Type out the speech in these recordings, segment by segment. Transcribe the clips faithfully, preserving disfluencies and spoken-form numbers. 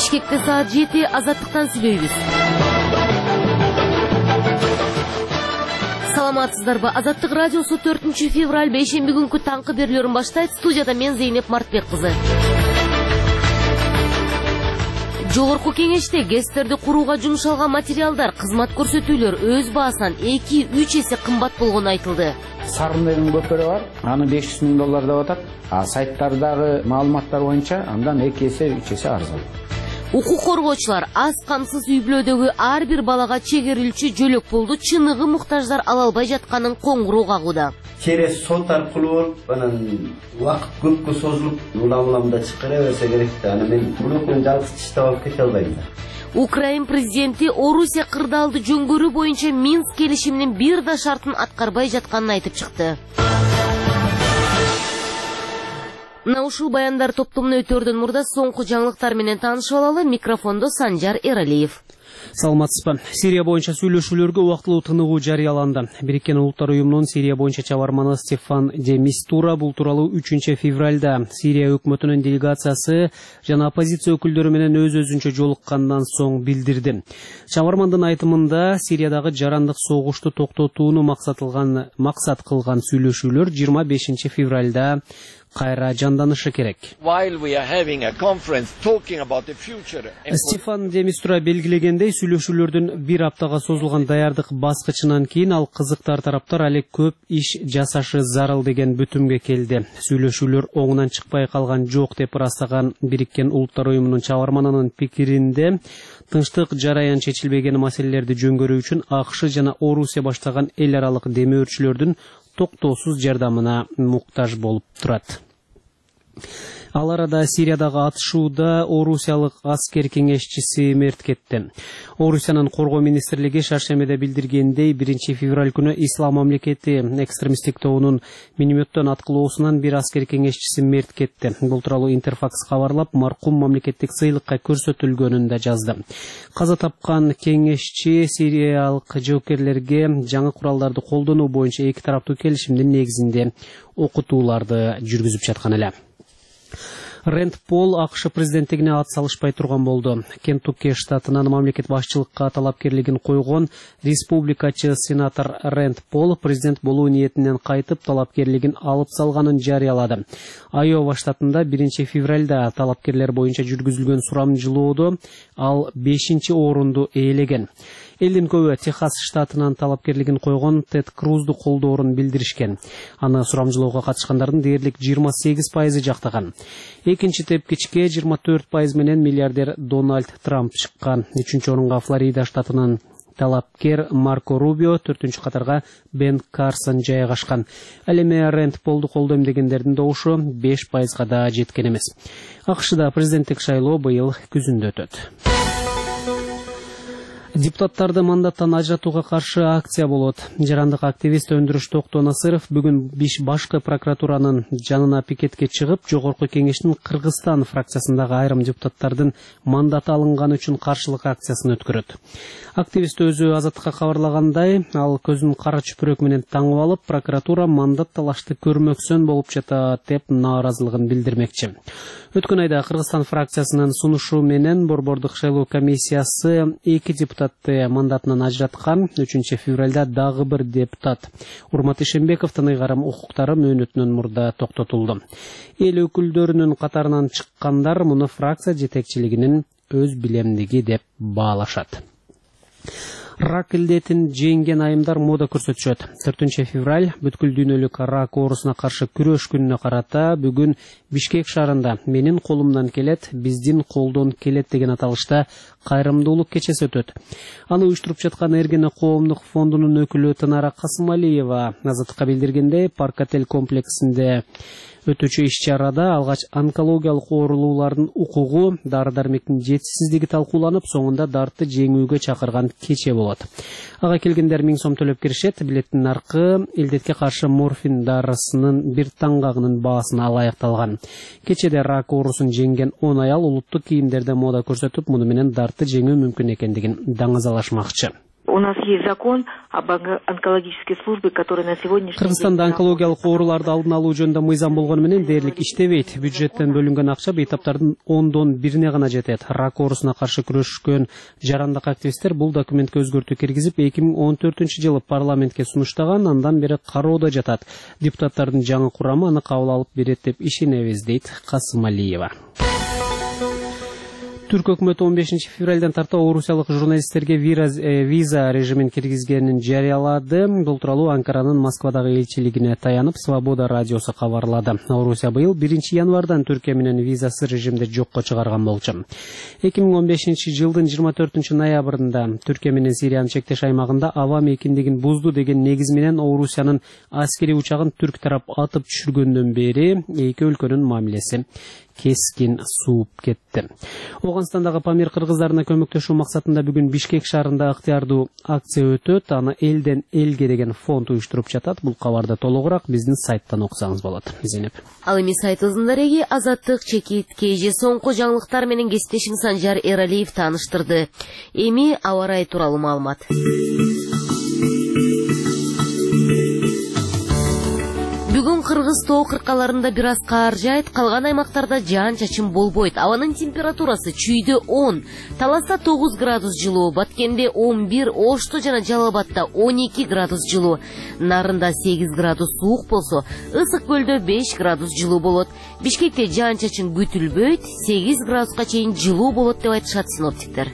Бишкекте саат жети, Азаттыктан сүйлөйбүз. Саламатсыздарбы? Азаттык радиосу төртүнчү февраль бейшемби күнкү таңкы берүүлөрүн баштайт. Студияда мен Зейнеп Мартбек кызы. Жогорку кеңеште гэстерди курууга жумшалган материалдар, кызмат көрсөтүүлөр өз баасынан эки үч эсе кымбат болгону айтылды. Сарындагы көпөрү бар, аны беш жүз миң доллар деп атат. А сайттардагы маалыматтар боюнча андан эки эсе үч эсе арзан. Укук коргоочулар аз камсыз үй бүлөдөгү ар бир балага чегерилчү жөлөк пулду чыныгы муктаждар ала албай жатканын коңгуроо кагууда. Через сот аркылуу анан убакыт көпкө созулуп, улам-уламда чыгара берсе керек да. Аны мен бул жалгыз тиштеп алып кете албайм да. Украин президенти Орусия кырдаалды жөнгөрүү боюнча Минск келишиминин бир да шартын аткарбай жатканын айтып чыкты. Мына ушул баяндар топтомуна өтөрдөн мурда соңку жаңылыктар менен таанышып алалы. Микрофондо Санжар Эралиев. Саламатсызбы. Сирия боюнча сүйлөшүүлөргө убактылуу тыныгуу жарыяланды. Бириккен Улуттар уюмунун Сирия боюнча чабарманы Стефан де Мистура бул тууралуу үчүнчү февралда Сирия өкмөтүнүн делегациясы жана оппозиция өкүлдөрү менен өз-өзүнчө жолуккандан соң билдирди. Чабармандын айтымында Сириядагы жарандык согушту токтотууну максат кылган максат кылган сүйлөшүүлөр жыйырма бешинчи февралда кайра жанданышы керек. Стефан де Мистура белгилегендей, сүйлөшүүлөрдүн бир аптага созулган даярдык баскычынан кийин ал кызыктар тараптар алек көп иш жасашы зарыл деген бүтүмгө келди. Сүйлөшүүлөр оңунан чыкпай калган жок деп ырастаган Бириккен Улуттар уюмунун чабарманынын пикиринде, тынчтык жараян чечилбеген маселелерди жөнгөрүү үчүн АКШ жана Орусия баштаган эл аралык демөөрчүлөрдүн токтоосуз жардамына муктаж болуп турат. Ал арада Сириядагы атышууда орусиялык аскер кеңешчиси мерт кетти. Орусиянын коргоо министрлиги шаршемеде билдиргендей, биринчи февраль күнү Ислам мамлекети экстремисттик тобунун минометтон аткылоосунан бир аскер кеңешчиси мерт кетти. Бул тууралуу Интерфакс кабарлап, маркум мамлекеттик сыйлыкка көрсөтүлгөнүн да жазды. Каза тапкан кеңешчи сириялык жоокерлерге жаңы куралдарды колдонуу боюнча эки тараптуу келишимдин негизинде окутууларды жүргүзүп жаткан эле. Рэнд Пол АКШ президенттигине ат салышпай турган болду. Кентукки штатынан мамлекет башчылыкка талапкерлигин койгон республикачы сенатор Рэнд Пол президент болуу ниетинен кайтып талапкерлигин алып салганын жарыялады. Айова штатында биринчи февралда талапкерлер боюнча жүргүзүлгөн сурамжылоодо ал бешинчи орунду ээлеген. Элдин көбү Техас штатынан талапкерлигин койгон Тед Крузду колдоорун билдиришкен. Аны сурамжылоого катышкандардын дээрлик жыйырма сегиз пайызы жактаган. Экинчи тепкичке жыйырма төрт пайыз менен миллиардер Дональд Трамп чыккан. Үчүнчү орунга Флорида штатынан талапкер Марко Рубио, төртүнчү катарга Бен Карсон жайгашкан. Ал эми Рэнд Полду колдойм дегендердин добушу беш пайызга да жеткен эмес. АКШда президенттик шайлоо быйыл күзүндө өтөт. Депутаттарды мандаттан ажыратууга каршы акция болот. Жарандык активист Өндүрүш Токтоо Насыров бүгүн биш башкы прокуратуранын жанына пикетке чыгып, жогорку кеңештин Кыргызстан фракциясындагы айрым депутаттардын мандаты алынганы үчүн каршылык акциясын өткөрөт. Активист өзү Азаттыкка кабарлагандай, ал көзүн кара чүпүрөк менен таңып алып, прокуратура мандат талашты көрмөксөн болуп жатат деп нааразылыгын билдирмекчи. Өткөн айда Кыргызстан фракциясынын сунушу менен Борбордук шайлоо комиссиясы эки депутатты мандатынан ажыраткан. Үчүнчү февралда дагы бир депутат Урмат Ишембековдун ыйгарым укуктары мөөнөтүнөн мурда токтотулду. Эл өкүлдөрүнүн катарынан чыккандар муну фракция жетекчилигинин өз билемдиги деп баалашат. Рак илдетин жеңген айымдар мода көрсөтүшөт. төртүнчү февраль бүткүл дүйнөлүк рак оорусуна каршы күрөш күнүнө карата бүгүн Бишкек шаарында "Менин колумдан келет, биздин колдон келет" деген аталышта кайрымдуулук кечеси өтөт. Аны уюштуруп жаткан Эргене коомдук фондунун өкүлү Тынара Касымалиева Азаттыкка билдиргендей, Парк отель комплексинде өтүүчү иш-чарада алгач онкологиялык оорулуулардын укугу, дары-дармектин жетишсиздиги талкууланып, соңунда дартты жеңүүгө чакырган кече болот. Ага келгендер миң сом төлөп киришет. Билеттин наркы илдетке каршы морфин дарысынын бир таңгагынын баасына алаякталган. Кечеде рак оорусун жеңген он аял улуттук кийимдерде мода көрсөтүп, муну менен дартты жеңүү мүмкүн экендигин даңазалашмакчы. У нас есть закон об онкологической службе, который на сегодняшний день... Кыргызстанда онкологиялык ооруларды алдын алуу жөнүндө мыйзам болгону менен дээрлик иштебейт. Бюджеттен бөлүнгөн акча бейтаптардын ондон бирине гана жетет. Рак оорусуна каршы күрөшкөн жарандык активисттер бул документке өзгөртүү киргизип, эки миң он төртүнчү жылы парламентке сунуштаган, андан бери кароодо жатат. Депутаттардын жаңы курамы аны кабыл алып берет деп ишенебиз, дейт Касымалиева. Түрк өкмөтү он бешинчи февралдан тарта орусиялык журналисттерге виза режимин киргизгенин жарыялады. Бул тууралуу Анкаранын Москвадагы элчилигине таянып, Свобода радиосу кабарлады. Орусия быйыл биринчи январдан Түркия менен визасыз режимди жокко чыгарган болчу. эки миң он бешинчи жылдын жыйырма төртүнчү ноябрында Түркия менен Сириянын чектеш аймагында аба мейкиндигин бузду деген негиз менен Орусиянын аскери учагын түрк тарап атып түшүргөндөн бери эки өлкөнүн мамилеси кескин сууп кетти. Оганстандагы Памир кыргыздарына көмөктөшүү максатында бүгүн Бишкек шаарында ыктыярдуу акция өтөт. Аны элден элге деген фонд уюштуруп жатат. Бул кабарды толугураак биздин сайттан окусаңыз болот. Зейнеп. Ал эми сайтыбыздын дареги Азаттык чекит кежи соңку жаңылыктар менен кесиптешим Санжар Эралиев тааныштырды. Эми аба ырайы тууралуу маалымат. Бүгүн Кыргыз тоо кыркаларында бир аз кар жайт, калган аймактарда жаан-чачын болбойт. Абанын температурасы Чүйдө он, Таласта тогуз градус жылуу, Баткенде он бир, Ошто жана Жалал Абадта он эки градус жылуу, Нарында сегиз градус суук болсо, Ысык көлдө беш градус жылуу болот. Бишкекте жаан-чачын күтүлбөйт, сегиз градуска чейин жылуу болот деп айтышат синоптиктер.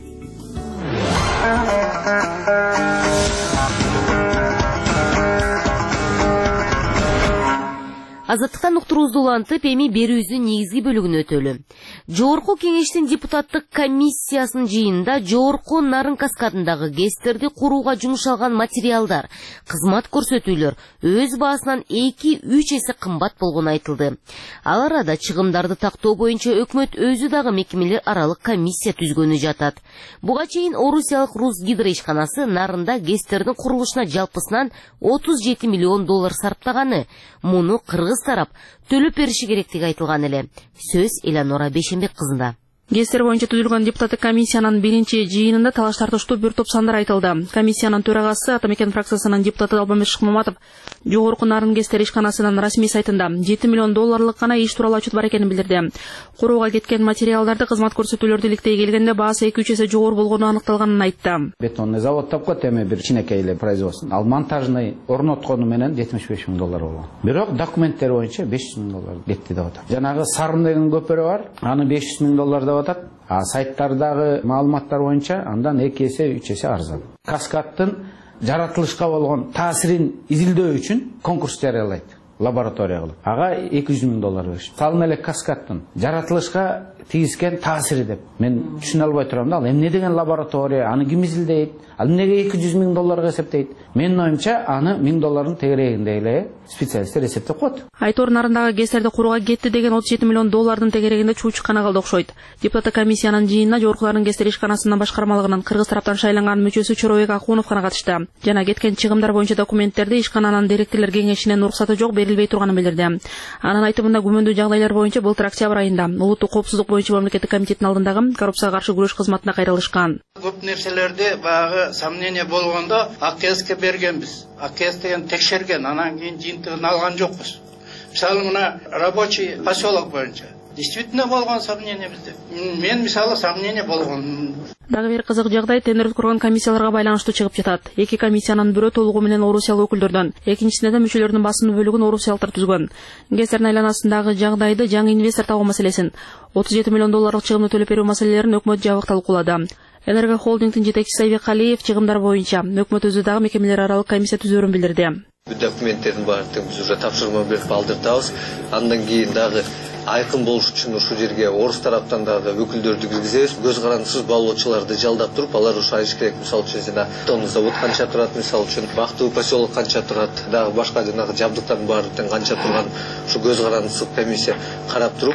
Азаттыктан уктуруубузду улантып, эми берүүбүздүн негизги бөлүгүнө өтөлү. Жогорку кеңештин депутаттык комиссиясынын жыйынында жогорку Нарын каскадындагы ГЭСтерди курууга жумшалган материалдар, кызмат көрсөтүүлөр өз баасынан эки үч эсе кымбат болгону айтылды. Ал арада чыгымдарды тактоо боюнча өкмөт өзү дагы мекемелер аралык комиссия түзгөнү жатат. Буга чейин Орусиялык Русгидро ишканасы Нарында ГЭСтердин курулушуна жалпысынан отуз жети миллион доллар сарптаганы. Муну Кыргыз тарап төлөп бериши керектиги айтылган эле. Сөз Эланора Бешенбек кызында. ГЭСтер боюнча түзүлгөн депутаттык комиссиянын биринчи жыйынында талаш тартыштуу бир топ сандар айтылды. Комиссиянын төрагасы Атамекен фракциясынын депутаты Албамбет Шыкмаматов жогорку Нарын ГЭСтер ишканасынын расмий сайтында жети миллион долларлык гана иш тууралуу отчет бар экенин билдирди. Курууга кеткен материалдарды, кызмат көрсөтүүлөрдү иликтей келгенде баасы эки үч эсе жогору болгону аныкталганын айтты. Бетонный завод тапкат, эми бир кичинекей эле производство. Ал монтажный орноткону менен жетимиш беш миң доллар болгон. Бирок документтер боюнча беш жүз миң доллар кетти деп атат. Жанагы Сарын деген көпөрө бар, аны беш жүз миң доллар деп атат. А сайттардагы маалыматтар боюнча андан эки эсе үч эсе арзан. Каскадтын жаратылышка болгон таасирин изилдөө үчүн конкурс жарыялайт. Лаборатория кылып. Ага эки жүз миң доллар бериш. Салын эле Каскадтын жаратылышка тийгизген таасири деп. Мен түшүнө албай турам да, ал эмне деген лаборатория, аны ким изилдейт? Ал эмнеге эки жүз миң долларга эсептейт? Менин оюмча аны миң доллардын тегерегинде эле специалисттер эсептеп коет. Айтор Нарындагы ГЭСтерди курууга кетти деген отуз жети миллион доллардын тегерегинде чуу чыкканы калды окшойт. Депутаттык комиссиянын жыйынына жогоркулардын ГЭСтер ишканасынын башкармалыгынын Кыргыз тараптан шайланган мүчөсү Чоробек Акунов гана катышты. Жана кеткен чыгымдар боюнча документтерди ишкананын директорлор кеңешинен уруксаты жок берилбей турганын билдирди. Анын айтымында күмөндүү жагдайлар боюнча былтыр октябрь айында улуттук коопсуздук боюнча мамлекеттик комитеттин алдындагы коррупцияга каршы күрөш кызматына кайрылышкан. Көп нерселерди багы сомнение болгондо АКСке бергенбиз. АКС деген текшерген, анан кийин жыйынтыгын алган жокпуз. Мисалы мына рабочий поселок боюнча действительно болгон сомнение бизде. Мен мисалы сомнение болгон. Дагы бир кызык жагдай тендер өткөргөн комиссияларга байланыштуу чыгып жатат. Эки комиссиянын бирөө толугу менен орусиялык өкүлдөрдөн, экинчисинде да мүчөлөрдүн басымдуу бөлүгүн орусиялыктар түзгөн. ГЭСтердин айланасындагы жагдайды, жаңы инвестор табуу маселесин, отуз жети миллион долларлык чыгымды төлөп берүү маселелерин өкмөт жабык талкуулады. Энерго холдингдин жетекчиси Айбек Алиев чыгымдар боюнча өкмөт өзү дагы мекемелер аралык комиссия түзөрүн билдирди. Бул документтердин баардыгын биз уже тапшырма берип алдыртабыз. Андан кийин дагы айкын болуш үчүн ушул жерге орус тараптан дагы өкүлдөрдү киргизебиз. Көз карандысыз балоочуларды жалдап туруп, алар ушул айыш керек. Мисалы үчүн жана тонны завод канча турат, мисалы үчүн Бактуу поселок канча турат, дагы башка жанагы жабдыктардын баардыгын канча турган ушу көз карандысыз комиссия карап туруп,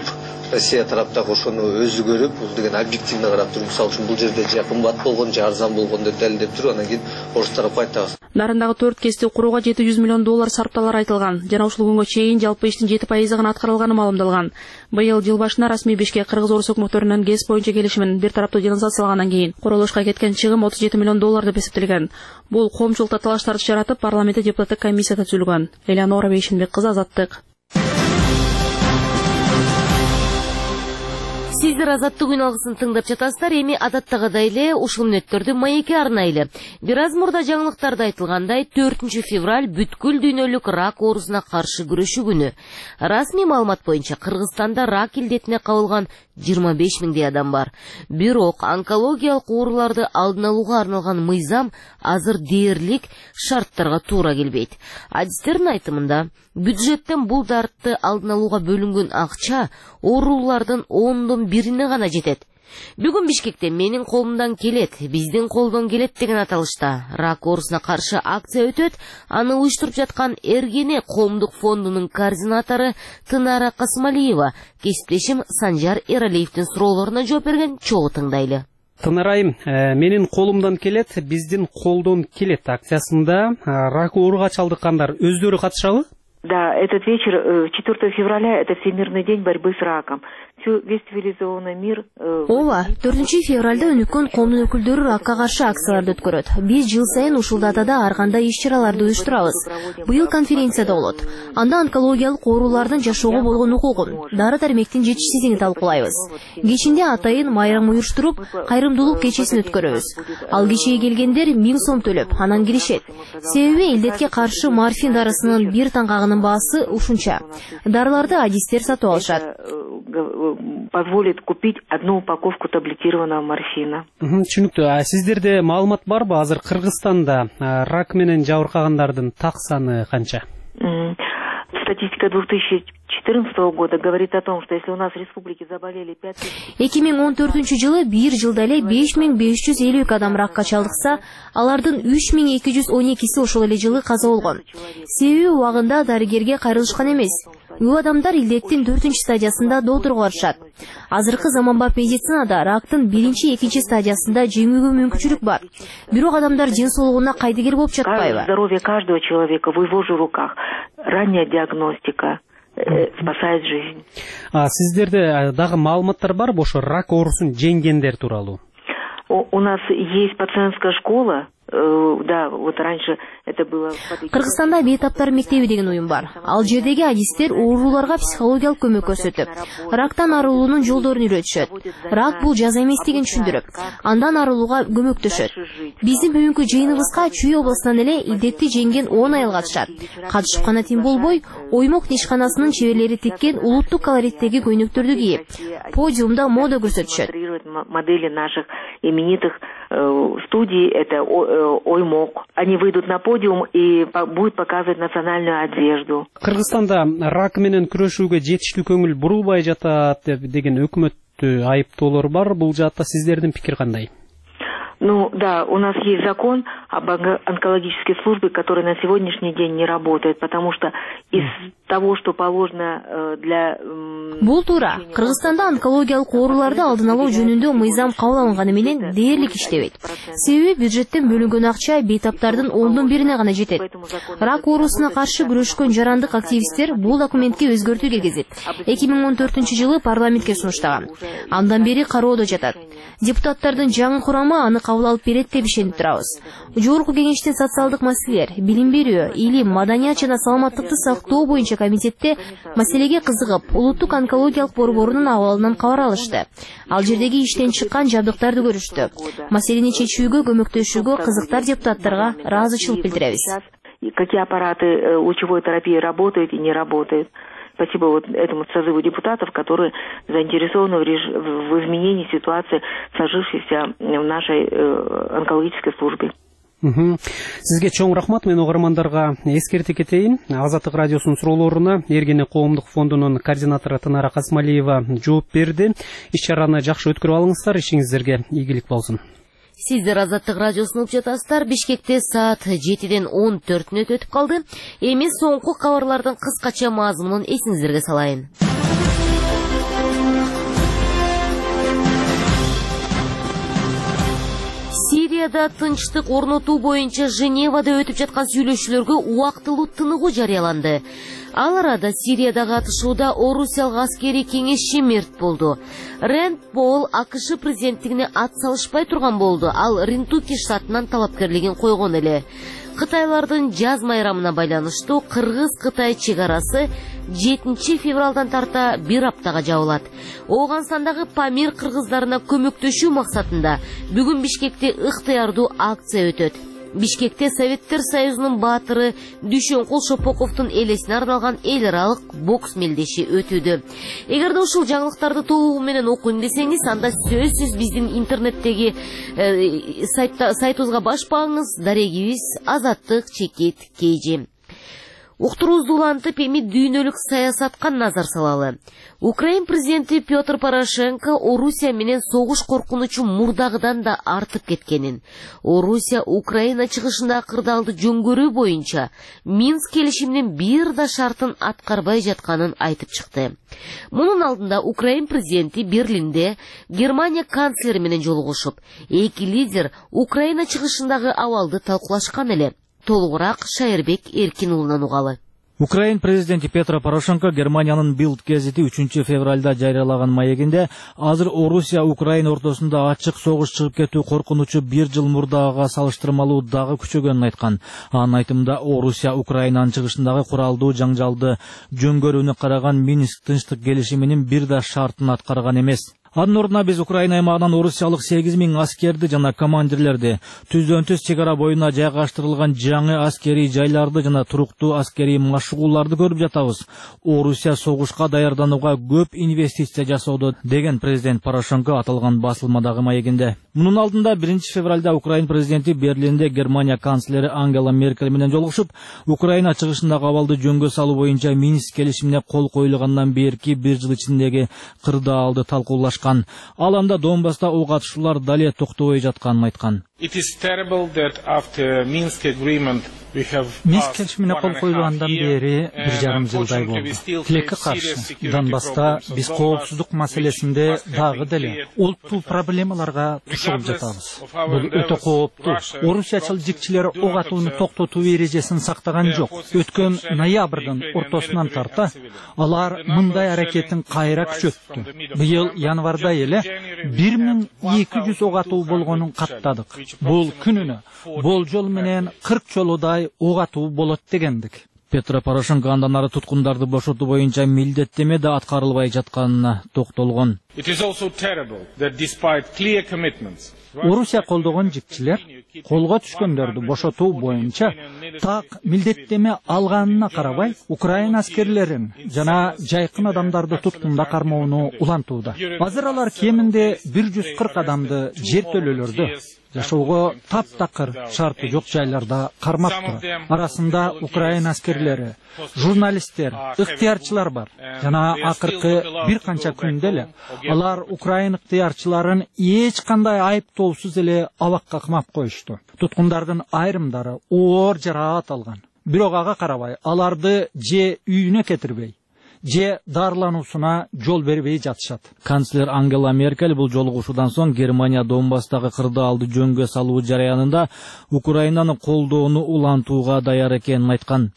Россия тараптагы ошону өзү көрүп, бул деген объективно карап туруп, мисалы үчүн бул жерде же кымбат болгон, же арзан болгон деп далилдеп туруп, анан кийин орус тарапка айтабыз. Нарындагы төрт кести курууга жети жүз миллион доллар сарпталар айтылган. Жана ушул күнгө чейин жалпы иштин жети пайызы гана аткарылганы маалымдалган. Быйыл жыл башында расмий Бишкек кыргыз орус өкмөттөрүнүн ГЭС боюнча келишимин бир тараптуу денонсациялагандан кийин курулушка кеткен чыгым отуз жети миллион доллар деп эсептелген. Бул коомчулукта талаштарды жаратып, парламентте депутаттык комиссия түзүлгөн. Элеонора Бейшенбек кызы, Азаттык. Сиздер Азаттык үн алгысын тыңдап жатасыздар. Эми адаттагыдай эле ушул мүнөттөрдү маекке арнайлы. Бир аз мурда жаңылыктарда айтылгандай, төртүнчү февраль бүткүл дүйнөлүк рак оорусуна каршы күрөшүү күнү. Расмий маалымат боюнча Кыргызстанда рак илдетине кабылган жыйырма беш миңдей адам бар. Бирок онкологиялык ооруларды алдын алууга арналган мыйзам азыр дээрлик шарттарга туура келбейт. Адистердин айтымында, бюджеттен бул дартты алдын алууга бөлүнгөн акча оорулардын ондон бирине гана жетет. Бүгүн Бишкекте менин колумдан келет, биздин колдон келет деген аталышта рак оорусуна каршы акция өтөт. Аны уюштуруп жаткан Эргене коомдук фондунун координатору Тынара Касымалиева кесиптешим Санжар Эралиевдин суроолоруна жооп берген. Чогуу тыңдайлы. Тынарайым, менин колумдан келет, биздин колдон келет акциясында рак ооруга чалдыккандар өздөрү катышабы? Да, этот вечер, четвёртого февраля, это Всемирный день борьбы с раком. Весь цивилизованный мир... Ооба, төртүнчү февралда өнүккөн коомдун өкүлдөрү ракка каршы акцияларды өткөрөт. Биз жыл сайын ушул датада ар кандай иш-чараларды уюштурабыз. Быйыл конференция да болот. Анда онкологиялык оорулардын жашоого болгон укугун, дары-дармектин жетишсиздигин талкуулайбыз. Кечинде атайын майрам уюштуруп, кайрымдуулук кечесин өткөрөбүз. Ал кечеге келгендер миң сом төлөп, анан киришет. Себеби илдетке каршы морфин дарысынын бир таңгагынын баасы ушунча. Дарыларды адистер сатып алышат. Позволит купить одну упаковку таблетированного морфина. Түшүнүктүү. Сиздерде маалымат барбы? Азыр Кыргызстанда рак менен жабыркагандардын так саны канча? Статистика две тысячи четырнадцатого года говорит о том, что если у нас в республике заболели пять тысяч... эки миң он төртүнчү жылы бир жылда эле беш миң беш жүз элүү эки адам ракка чалдыкса, алардын үч миң эки жүз он экиси ошол эле жылы каза болгон. Себеби убагында дарыгерге кайрылышкан эмес. Көп адамдар илдеттин төртүнчү стадиясында доотурга барышат. Азыркы заманбап медицинада рактын биринчи, экинчи стадиясында жеңүүгө мүмкүнчүлүк бар. Бирок адамдар ден соолугуна кайдыгер болуп жатпайбы? Здоровье каждого человека в его же руках. Ранняя диагностика спасает жизнь. А сиздерде дагы маалыматтар барбы ошо рак оорусун жеңгендер тууралуу? У нас есть пациентская школа. Да, вот раньше это было... Кыргызстанда бейтаптар мектеби деген уюм бар. Ал жердеги адистер ооруларга психологиялык көмөк көрсөтүп, рактан арылуунун жолдорун үйрөтүшөт. Рак бул жаза эмес деген түшүндүрүп, андан арылууга көмөктөшөт. Биздин бүгүнкү жыйыныбызга Чүй областынан эле илдетти жеңген он айыл катышат. Катышып гана тим болбой, Оймок нишканасынын чеберлери тиккен улуттук колориттеги көйнөктөрдү кийип, подиумда мода көрсөтүшөт. Модели наших именитых студий это Оймок. Они выйдут на подиум и будут показывать национальную одежду. Кыргызстанда рак менен күрөшүүгө жетиштүү көңүл бурулбай жатат деген өкмөттү айыптоолор бар. Бул жаатта сиздердин пикир кандай? Ну да, у нас есть закон об онкологической службе, который на сегодняшний день не работает, потому что из того, что положено для... Бул туура. Кыргызстанда онкологиялык ооруларды алдын алуу жөнүндө мыйзам кабыл алынганы менен дээрлик иштебейт. Себеби бюджеттен бөлүнгөн акча бейтаптардын ондон бирине гана жетет. Рак оорусуна каршы күрөшкөн жарандык активисттер бул документке өзгөртүү киргизип, эки миң он төртүнчү жылы парламентке сунуштаган. Андан бери кароодо жатат. Депутаттардын жаңы курамы аны кабыл алып берет деп ишенип турабыз. Жогорку кеңештин социалдык маселелер, билим берүү, илим, маданият жана саламаттыкты сактоо боюнча комитетте маселеге кызыгып, улуттук онкологиялык борборунун абалынан кабар алышты. Ал жердеги иштен чыккан жабдыктарды көрүштү. Маселени чечүүгө көмөктөшүүгө кызыктар депутаттарга ыраазычылык билдиребиз. Какие аппараты лучевой терапии работают и не работают. Спасибо вот этому созыву депутатов, которые заинтересованы в, реж... в изменении ситуации, сложившейся в нашей э, онкологической службе. Сизге чоң рахмат. Мен угармандарга эскерте кетейин. Азаттык радиосунун суроолоруна Эргене коомдук фондунун координатору Тынара Касымалиева жооп берди. Иш-чараны жакшы өткөрүп алыңыздар. Ишиңиздерге ийгилик болсун. Сиздер Азаттык радиосун угуп жатасыздар. Бишкекте саат жетиден он төрт мүнөт өтүп калды. Эми соңку кабарлардын кыскача мазмунун эсиңиздерге салайын. Сирияда тынчтык орнотуу боюнча Женевада өтүп жаткан сүйлөшүүлөргө убактылуу тыныгуу жарыяланды. Ал арада Сириядагы атышууда Орусиялык аскери кеңешчи мерт болду. Рэнд Пол АКШ президенттигине ат салышпай турган болду. Ал Рентуки штатынан талапкерлигин койгон эле. Кытайлардын жаз майрамына байланыштуу Кыргыз-Кытай чек арасы жетинчи февралдан тарта бир аптага жабылат. Оогансандагы Памир кыргыздарына көмөктөшүү максатында бүгүн Бишкекте ыктыярдуу акция өтөт. Бишкекте Советтер Союзунун баатыры Дүйшөнкул Шопоковдун элесине арналган эл аралык бокс мелдеши өтүүдө. Эгерде ушул жаңылыктарды толугу менен окуйм десеңиз, анда сөзсүз биздин интернеттеги э, сайтта, сайтыбызга баш багыңыз. Дарегибиз Азаттык чекит Кейжи. Уктуруубузду улантып, эми дүйнөлүк саясатка назар салалы. Украин президенти Петр Порошенко Орусия менен согуш коркунучу мурдагыдан да артып кеткенин, Орусия Украина чыгышында кырдаалды жөнгөрүү боюнча Минск келишиминин бир да шартын аткарбай жатканын айтып чыкты. Мунун алдында Украин президенти Берлинде Германия канцлери менен жолугушуп, эки лидер Украина чыгышындагы абалды талкуулашкан эле. Толугураак Шайырбек Эркин уулунан угалы. Украин президенти Петр Порошенко Германиянын Билд гезити үчүнчү февралда жарыялаган маегинде азыр Орусия Украина ортосунда ачык согуш чыгып кетүү коркунучу бир жыл мурдагыга салыштырмалуу дагы күчөгөнүн айткан. Анын айтымында Орусия Украинанын чыгышындагы куралдуу жаңжалды жөнгөрүүнү караган Минск тынчтык келишиминин бир да шартын аткарган эмес. Анын ордуна биз Украина аймагынан орусиялык сегиз миң аскерди жана командирлерди, түздөн түз чек ара боюна жайгаштырылган жаңы аскерий жайларды жана туруктуу аскерий машыгууларды көрүп жатабыз. Орусия согушка даярданууга көп инвестиция жасоодо, деген президент Порошенко аталган басылмадагы маегинде. Мунун алдында биринчи февралда Украин президенти Берлинде Германия канцлери Ангела Меркель менен жолугушуп, Украина чыгышындагы абалды жөнгө салуу боюнча Минск келишимине кол коюлгандан берки бир жыл ичиндеги кырдаалды талкуулашкан. Ал анда Донбасста ок атышуулар дале токтобой жатканын айткан. Минск келишимине кол коюлгандан бери бир жарым жылдай болду. Тилекке каршы Донбасста биз коопсуздук маселесинде дагы деле улуттуу проблемаларга тушулуп жатабыз. Бул өтө кооптуу. Орусиячыл жикчилер ок атууну токтотуу эрежесин сактаган жок. Өткөн ноябрдын ортосунан тарта алар мындай аракетин кайра күчөттү. Быйыл январда эле бир миң эки жүз ок атуу болгонун каттадык. Бул күнүнө болжол менен кырк жолудай ок атуу болот дегендик. Петр Порошенко андан ары туткундарды бошотуу боюнча милдеттеме да аткарылбай жатканына токтолгон. Орусия колдогон жикчилер колго түшкөндөрдү бошотуу боюнча так милдеттеме алганына карабай, Украина аскерлерин жана жайкын адамдарды туткунда кармоону улантууда. Азыр алар кеминде бир жүз кырк адамды жертөлөлөрдү жашоого таптакыр шарты жок жайларда кармап турат. Арасында Украина аскерлери, журналисттер, ыктыярчылар бар. Жана акыркы бир канча күндө эле алар Украина ыктыярчыларын эч кандай айыптоосуз эле абакка камап коюшту. Туткундардын айрымдары оор жараат алган. Бирок ага карабай аларды же үйүнө кетирбей, же дарылануусуна жол бербей жатышат. Канцлер Ангела Меркель бул жолугушуудан соң Германия Донбасстагы кырдаалды жөнгө салуу жараянында Украинаны колдоону улантууга даяр экенин айткан.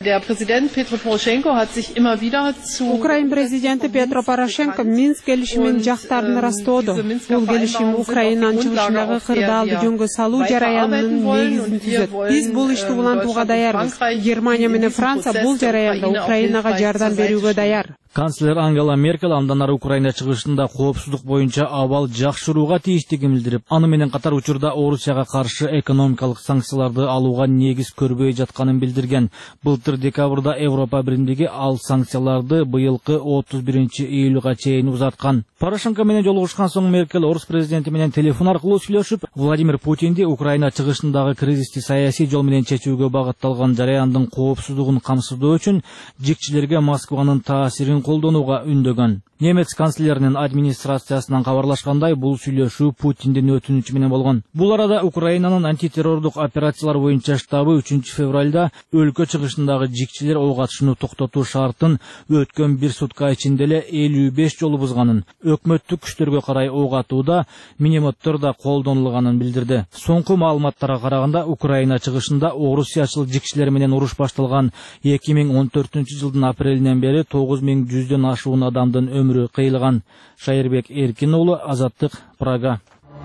Украин президенти Петр Порошенко Минск келишимин жактарын ырастоодо. Бул келишим Украинанын чыгышындагы кырдаалды жөнгө салуу жараянынын негизин түзөт. Биз бул ишти улантууга даярбыз. Германия менен Франция бул жараянда Украинага жардам берүүгө даяр. Канцлер Ангела Меркель андан ары Украина чыгышында коопсуздук боюнча абал жакшырууга тийиштигин билдирип, аны менен катар учурда Орусияга каршы экономикалык санкцияларды алууга негиз көрбөй жатканын билдирген. Былтыр декабрда Европа биримдиги ал санкцияларды быйылкы отуз биринчи июлга чейин узаткан. Порошенко менен жолугушкан соң Меркель орус президенти менен телефон аркылуу сүйлөшүп, Владимир Путинди Украина чыгышындагы кризисти саясий жол менен чечүүгө багытталган жараяндын коопсуздугун камсыздоо үчүн жикчилерге Москванын таасирин колдонууга үндөгөн. Немец канцлеринин администрациясынан кабарлашкандай, бул сүйлөшүү Путиндин өтүнүчү менен болгон. Бул арада Украинанын антитеррордук операциялар боюнча штабы үчүнчү февралда өлкө чыгышындагы жикчилер ого атышууну токтотуу шартын өткөн бир сутка ичинде эле элүү беш жолу бузганын, өкмөттүк күчтөргө карай ого атууда минометтер да колдонулганын билдирди. Соңку маалыматтарга караганда, Украина чыгышында орусиячыл жикчилер менен уруш башталган эки миң он төртүнчү жылдын апрелинен бери тогуз миң жүздөн ашуун адамдын өмүрү кыйылган. Шайырбек Эркин уулу, Азаттык, Прага.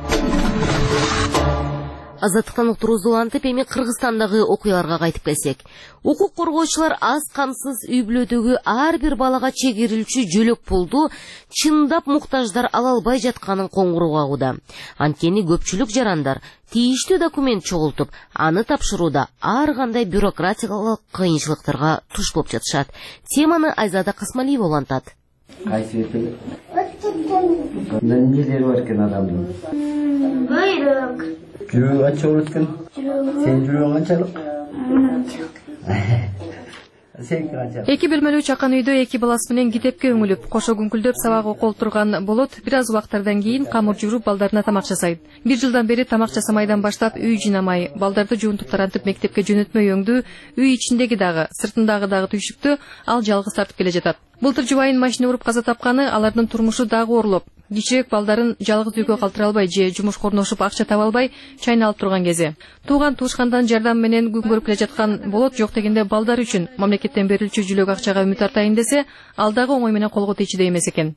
Азаттыктан уктуруз улантып, эми Кыргызстандагы окуяларга кайтып келсек. Укук коргоочулар аз камсыз үй бүлөдөгү ар бир балага чегирилчү жөлөк пулду чындап муктаждар ала албай жатканын коңгуроо кагууда. Анткени көпчүлүк жарандар тийиштүү документ чогултуп, аны тапшырууда ар кандай бюрократиялык кыйынчылыктарга туш болуп жатышат. Теманы Айзада Касмалиева улантат. Кайсы этели? Нелери бар экен адамдын? Байрак. Жүрөгү канча болот экен? Сен жүрөгүң канчалык? Эки бөлмөлүү чакан үйдө эки баласы менен китепке өңүлүп, кошо күңкүлдөп сабак окуп отурган Болот бир аз убактардан кийин камыр жууруп балдарына тамак жасайт. Бир жылдан бери тамак жасамайдан баштап үй жыйнамай, балдарды жуунтуп тарантып мектепке жөнөтмөй өңдүү, үй ичиндеги дагы, сыртындагы дагы түйшүктү ал жалгыз тартып келе жатат. Былтыр жубайын машина уруп каза тапканы алардын турмушу дагы оорлоп, кичирээк балдарын жалгыз үйгө калтыра албай же жумушка орношуп акча таба албай чайналып турган кези. Тууган туушкандан жардам менен күн көрүп келе жаткан Болот жок дегенде балдар үчүн мамлекеттен берилчү жүлөк акчага үмүт артайын десе, ал дагы оңой менен колго тийчүдөй эмес экен.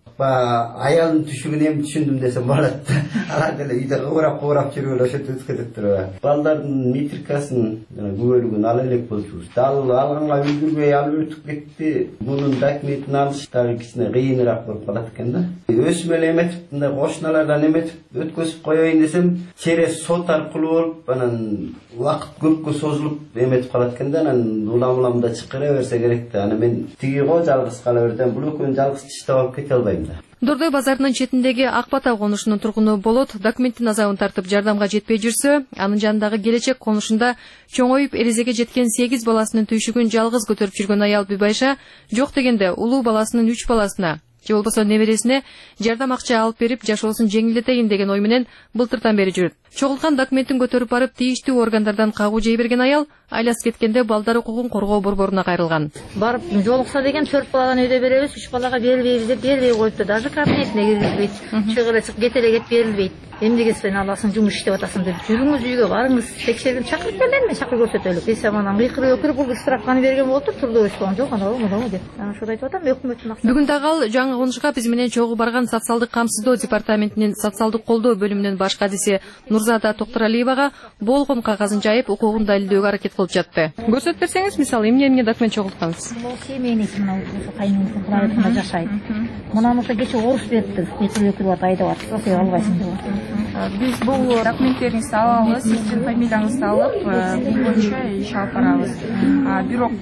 Аялдын түшүгүн эми түшүндүм десем болот. Алар деле үйдө кыбырап кыбырап жүрүп ошентип өткөрүп туруп. Балдардын метрикасын, жана күбөлүгүн ала элек болчубуз. Дал алганга үлгүрбөй алып өтүп кетти. Мунун документин алыш дагы кичине кыйыныраак болуп калат экен да. Өсүп эле эметип, мындай кошуналардан эметип өткөзүп коеюн десем, через сот аркылуу болуп, анан убакыт көпкө созулуп эметип калат экен да. Анан улам-уламда чакыра берсе керек да. Анан мен тиги го жалгыз кала бердим. Бул экөөнү жалгыз тиштеп алып кете албайм да. Дордой базарынын четиндеги Ак Бата конушунун тургуну Болот документтин азабын тартып жардамга жетпей жүрсө, анын жанындагы келечек конушунда чоңоюп эрезеге жеткен сегиз баласынын түйшүгүн жалгыз көтөрүп жүргөн аял Бибайша жок дегенде улуу баласынын үч баласына же болбосо небересине жардам акча алып берип жашоосун жеңилдетейин деген ой менен былтыртан бери жүрөт. Чогулткан документин көтөрүп барып тийиштүү органдардан кагуу жей берген аял айласы кеткенде балдар укугун коргоо борборуна кайрылган. Барып жолукса деген төрт баладан үйдө беребиз, үч балага бербейбиз деп бербей коюпту. Даже кабинетине киргизбейт. Чыгыла чык кете эле кет берилбейт. Эмнеге сен аласың, жумуш иштеп атасың деп. Жүрүңүз үйгө, барыңыз, текшерген чакырып келген, мен чакыр көрсөтөлүк. Десем анан кыйкырып өкүрүп бул справканы берген болуптур, турдубуз болгон жок, анау мынау деп. Анан ошондо айтып атам, өкмөттүн акчасы. Бүгүн дагы ал жаңы конушка биз менен чогуу барган социалдык камсыздоо департаментинин социалдык колдоо бөлүмүнүн баш кадиси Нурзада Токтуралиевага болгон кагазын жайып, укугун далилдөөгө аракет кылып жатты. Көрсөтүп берсеңиз, мисалы, эмне эмне документ чогулткансыз? Бул семейный мына кайныңыздын кулайында жашайт. Мунамызда кече орус берипти, метр өкүрүп атып айдап атып, сен албайсың деп. Биз бул документтериңизди алабыз, сиздин фамилияңызды алып, бул боюнча иш алып барабыз. Бирок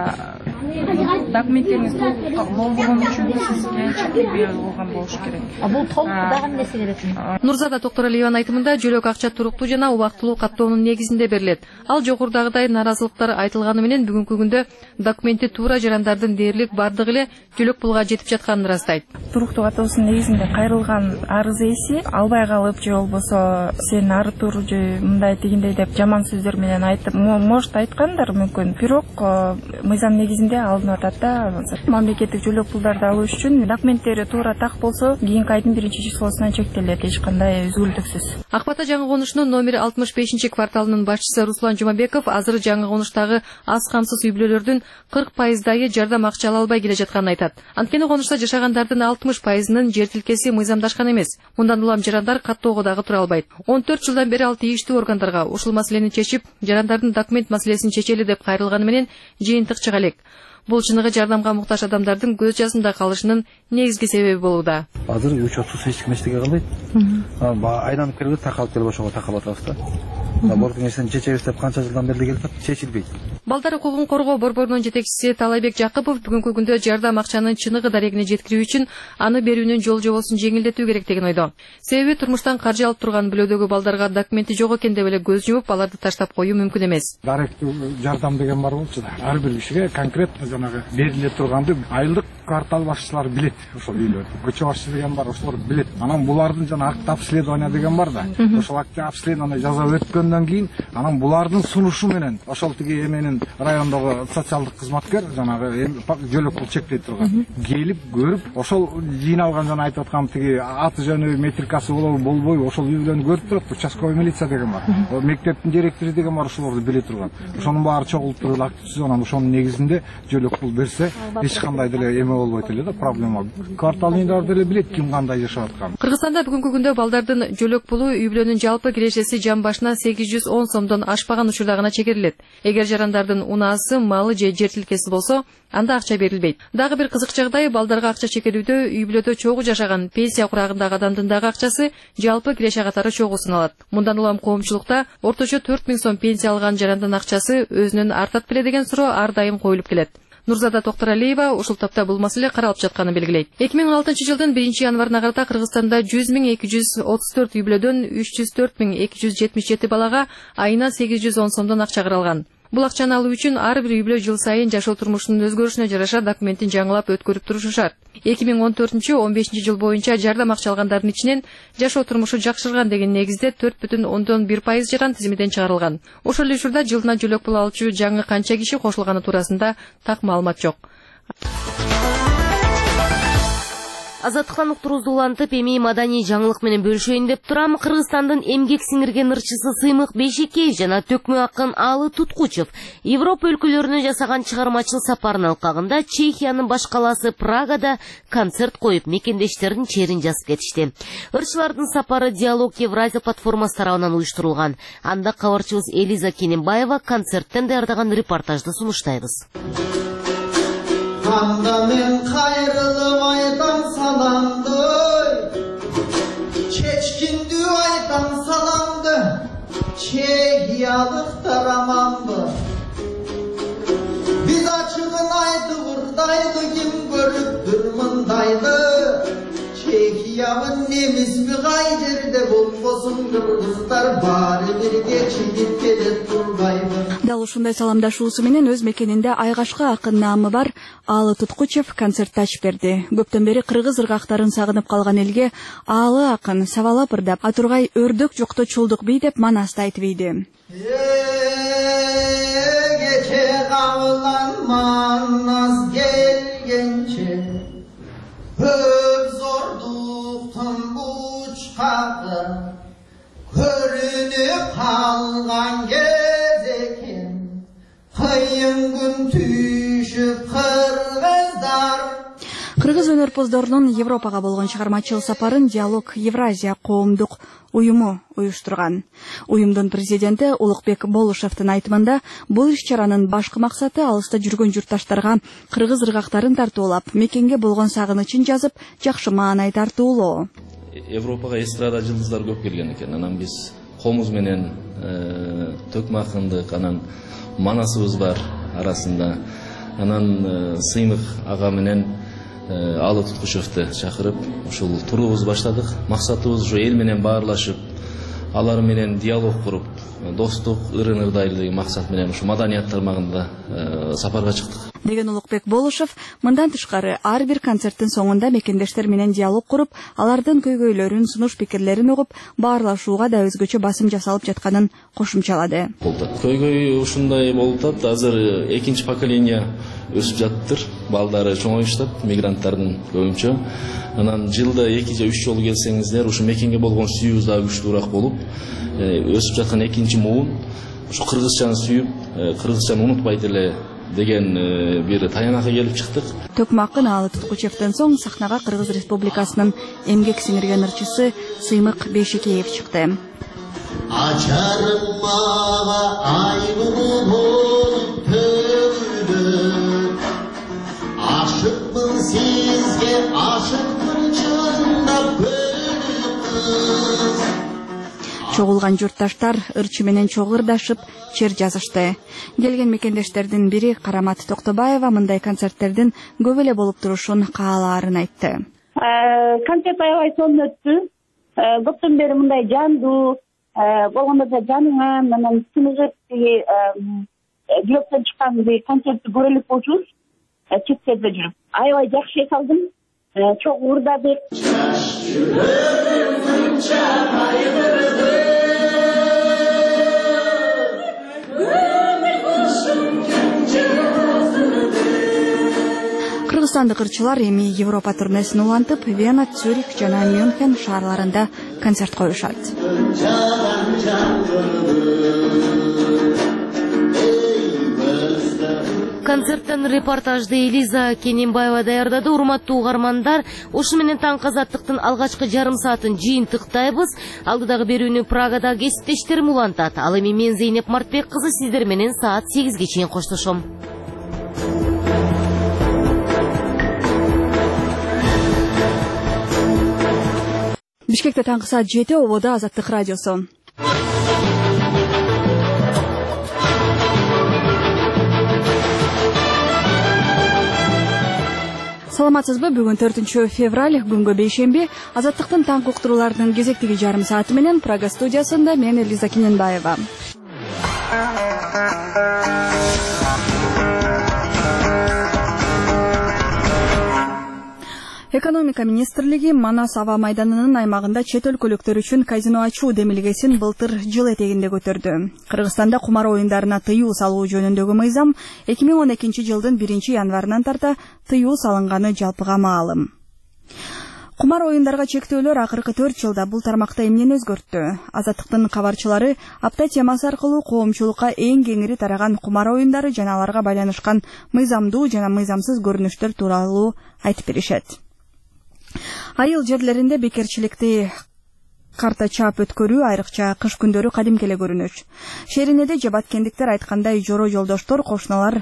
документтериңиз толук болгон үчүн сизге чекит берилип болгон болуш керек. А бул толук дагы эмнеси керек? Нурзада Токтуралиеванын айтымында жөлөк акча туруктуу жана убактылуу каттоонун негизинде берилет. Ал жогорудагыдай наразылыктар айтылганы менен бүгүнкү күндө документи туура жарандардын дээрлик бардыгы эле жөлөк пулга жетип жатканын ырастайт. Туруктуу каттоосунун негизинде кайрылган арыз ээси албай калып же болбосо сен ары тур же мындай дегендей деп жаман сөздөр менен айтып, может айткандар мүмкүн. Бирок мыйзам негизинде алынып атат да. Мамлекеттик жөлөк пулдарды алуу үчүн документтери туура так болсо, кийинки айдын биринчи числосунан чектелет, эч кандай үзгүлтүксүз. Ак Бата жаңы конушунун номер алтымыш бешинчи кварталынын башчысы Руслан Жумабеков азыр жаңы конуштагы аз камсыз үй бүлөлөрдүн кырк пайыздайы жардам акча ала албай келе жатканын айтат. Анткени конушта жашагандардын алтымыш пайызынын жер тилкеси мыйзамдашкан эмес. Мындан улам жарандар каттоого дагы тура албайт. он төрт жылдан бери ал тийиштүү органдарга ушул маселени чечип, жарандардын документ маселесин чечели деп кайрылганы менен жыйынтык чыга элек. Бул чыныгы жардамга муктаж адамдардын көз жасында калышынын негизги себеби болууда. Азыр үч отуз эч ким эчтеке кылбайт. Айланып келип такалып келип ошого такалып атабыз да. Бул кеңештен чечебиз деп канча жылдан бери келип чечилбейт. Балдар укугун коргоо борборунун жетекчиси Талайбек Жакыпов бүгүнкү күндө жардам акчанын чыныгы дарегине жеткирүү үчүн аны берүүнүн жол жобосун жеңилдетүү керектигин ойдо. Себеби турмуштан каржы алып турган бүлөдөгү балдарга документи жок экен деп эле көз жумуп, аларды таштап коюу мүмкүн эмес. Даректүү жардам деген бар болчу да. Ар бир кишиге конкретно жанагы бериле турганды айылдык квартал башчылары билет. Ошол үйлөрдү. Көчө башчысы деген бар, ошолор билет. Анан булардын жана акт обследование деген бар да. Ошол акт обследование жазып өткөндөн кийин анан булардын сунушу менен ошол тиги эменин райондогу социалдык кызматкер жанагы жөлөк пул чекпей турган келип көрүп, ошол жыйналган жана айтып аткан тиги аты жөнү метрикасы болобу болбойбу ошол үйлөрдү көрүп турат. Участковый милиция деген бар. Мектептин директору деген бар, ошолорду биле турган. Ошонун баары чогулуп туруп акт түзүп, анан ошонун негизинде жөлөк пул берсе эч кандай деле эме болбойт эле да, проблема. Кварталдыктар деле билет ким кандай жашап атканын. Кыргызстанда бүгүнкү күндө балдардын жөлөк пулу үй бүлөнүн жалпы кирешеси жан башына сегиз жүз он сомдон ашпаган учурда гана чегерилет. Эгер жарандардын унаасы, малы же жер тилкеси болсо, анда акча берилбейт. Дагы бир кызык жагдай, балдарга акча чегерүүдө үй бүлөдө чогуу жашаган пенсия курагындагы адамдын дагы акчасы жалпы киреше катары чогуу саналат. Мындан улам коомчулукта орточо төрт миң сом пенсия алган жарандын акчасы өзүнөн артат беле деген суроо ар дайым коюлуп келет. Нурзада Токтуралиева ушул тапта бул маселе каралып жатканын белгилейт. эки миң он алтынчы жылдын биринчи январына карата Кыргызстанда жүз миң эки жүз отуз төрт үй бүлөдөн үч жүз төрт миң эки жүз жетимиш жети балага айына сегиз жүз он сомдон акча каралган. Бул акчаны алуу үчүн ар бир үй бүлө жыл сайын жашоо турмушунун өзгөрүшүнө жараша документин жаңылап өткөрүп турушу шарт. эки миң он төртүнчү он бешинчи жыл боюнча жардам акча алгандардын ичинен жашоо турмушу жакшырган деген негизде төрт бүтүн ондон бир пайыз жаран тизимден чыгарылган. Ошол эле учурда жылына жөлөк пул алуучу жаңы канча киши кошулганы туурасында так маалымат жок. Азаттыктан уктурууңузду улантып, эми маданий жаңылык менен бөлүшөйүн деп турам. Кыргызстандын эмгек сиңирген ырчысы Сыймык Бейшекеев жана төкмө акын Алы Туткучев Европа өлкөлөрүнө жасаган чыгармачыл сапардын алкагында Чехиянын баш калаасы Прагада концерт коюп, мекендештердин черин жазып кетишти. Ырчылардын сапары Диалог Евразия платформасы тарабынан уюштурулган. Анда кабарчыбыз Элиза Кененбаева концерттен даярдаган репортажды сунуштайбыз. Анда мен кайрылып айтам саламды, чечкиндүү айтам саламды, чехиялыктар аманбы. Биз ачыгын айтып ырдайлы, ким көрүптүр мындайды. Чехиябын немисби кай жерде болбосун, кыргыздар баары бирге чегип келет турбайбы. Дал ушундай саламдашуусу менен өз мекенинде айгашка акын наамы бар Алы Туткучев концерт ачып берди. Көптөн бери кыргыз ыргактарын сагынып калган элге Алы акын сабалап ырдап, атургай өрдөк жокто чулдук бий деп манаста айтып ийди. Гече кабылан манас келгенче, көп зордуктун бучкагы көрүнүп калган кез экен, кыйын күн түшүп кыргыздар. Кыргыз өнөрпоздорунун Европага болгон чыгармачыл сапарын Диалог Евразия коомдук уюму уюштурган. Уюмдун президенти Улукбек Болушевдин айтымында, бул иш-чаранын башкы максаты алыста жүргөн журтташтарга кыргыз ыргактарын тартуулап, мекенге болгон сагынычын жазып, жакшы маанай тартуулоо. Европага эстрада жылдыздар көп келген экен. Анан биз комуз менен төкмө акындык, анан манасыбыз бар арасында. Анан Сыймык ага менен Алы Туткучевди чакырып, ушул турубузду баштадык. Максатыбыз ушу эл менен баарлашып, алар менен диалог куруп, достук, ырын ырдайлы деген максат менен ушу маданият тармагында сапарга чыктык. Деген Улукбек Болушев, мындан тышкары ар бир концерттин соңунда мекендештер менен диалог куруп, алардын көйгөйлөрүн, сунуш пикирлерин угуп, баарлашууга да өзгөчө басым жасалып жатканын кошумчалады. Көйгөй ушундай болуп атат. Азыр экинчи поколение өсүп жатыптыр. Балдары чоңоюштат, мигранттардын көбүнчө. Анан жылда эки же үч жолу келсеңиздер, ушу мекенге болгон сүйүүбүз дагы күчтүүрөөк болуп, өсүп жаткан экинчи муун ушу кыргызчаны сүйүп, кыргызчаны унутпайт эле деген бир таянакка келип чыктык. Төкмө акын Алы Туткучевден соң сахнага Кыргыз Республикасынын эмгек сиңирген ырчысы Сыймык Бейшекеев чыкты. Açarım mağa ayrılık olup tövbe, aşıkmın sizge aşıkmın çığında bölüm kız. Чогулган журтташтар ырчы менен чогурдашып чер жазышты. Келген мекендештердин бири Карамат Токтобаева мындай концерттердин көп эле болуп турушун каалаарын айтты. Концерт аябай сонун өттү. Көптөн бери мындай жандуу болгондо да жаныңа менен сыныгып глөптөн чыккан концертти көрөлүк болчубуз. Чет жерде жүрүп аябай жакшы эс алдым. Чогурдадык. Кыргызстандык ырчылар эми Европа турнесин улантып, Вена, Цюрих жана Мюнхен шаарларында концерт коюшат. Концерттен репортажды Элиза Кененбаева даярдады. Урматтуу угармандар, ушу менен таңкы азаттыктын алгачкы жарым саатын жыйынтыктайбыз. Алдыдагы берүүнү Прагада кесиптештерим улантат. Ал эми мен Зейнеп Мартбек кызы сиздер менен саат сегизге чейин коштошом. Бишкекте таңкы саат жети, ободо Азаттык радиосу. Саламатсызбы? Бүгүн төртүнчү февраль, күнгө бейшемби. Азаттыктын таңкы уктуруулардын кезектеги жарым сааты менен Прага студиясында мен Элиза Кененбаева. Экономика министрлиги Манас аба майданынын аймагында чет өлкөлүктөр үчүн казино ачуу демилгесин былтыр жыл этегинде көтөрдү. Кыргызстанда кумар оюндарына тыюу салуу жөнүндөгү мыйзам эки миң он экинчи жылдын биринчи январынан тарта тыюу салынганы жалпыга маалым. Кумар оюндарга чектөөлөр акыркы төрт жылда бул тармакта эмнени өзгөрттү? Азаттыктын кабарчылары апта темасы аркылуу коомчулукка эң кеңири тараган кумар оюндары жана аларга байланышкан мыйзамдуу жана мыйзамсыз көрүнүштөр тууралуу айтып беришет. Айыл жерлеринде бекерчиликти карта чап өткөрүү айрыкча кыш күндөрү кадимки эле көрүнүш. Шеринеде же баткендиктер айткандай жоро жолдоштор кошуналар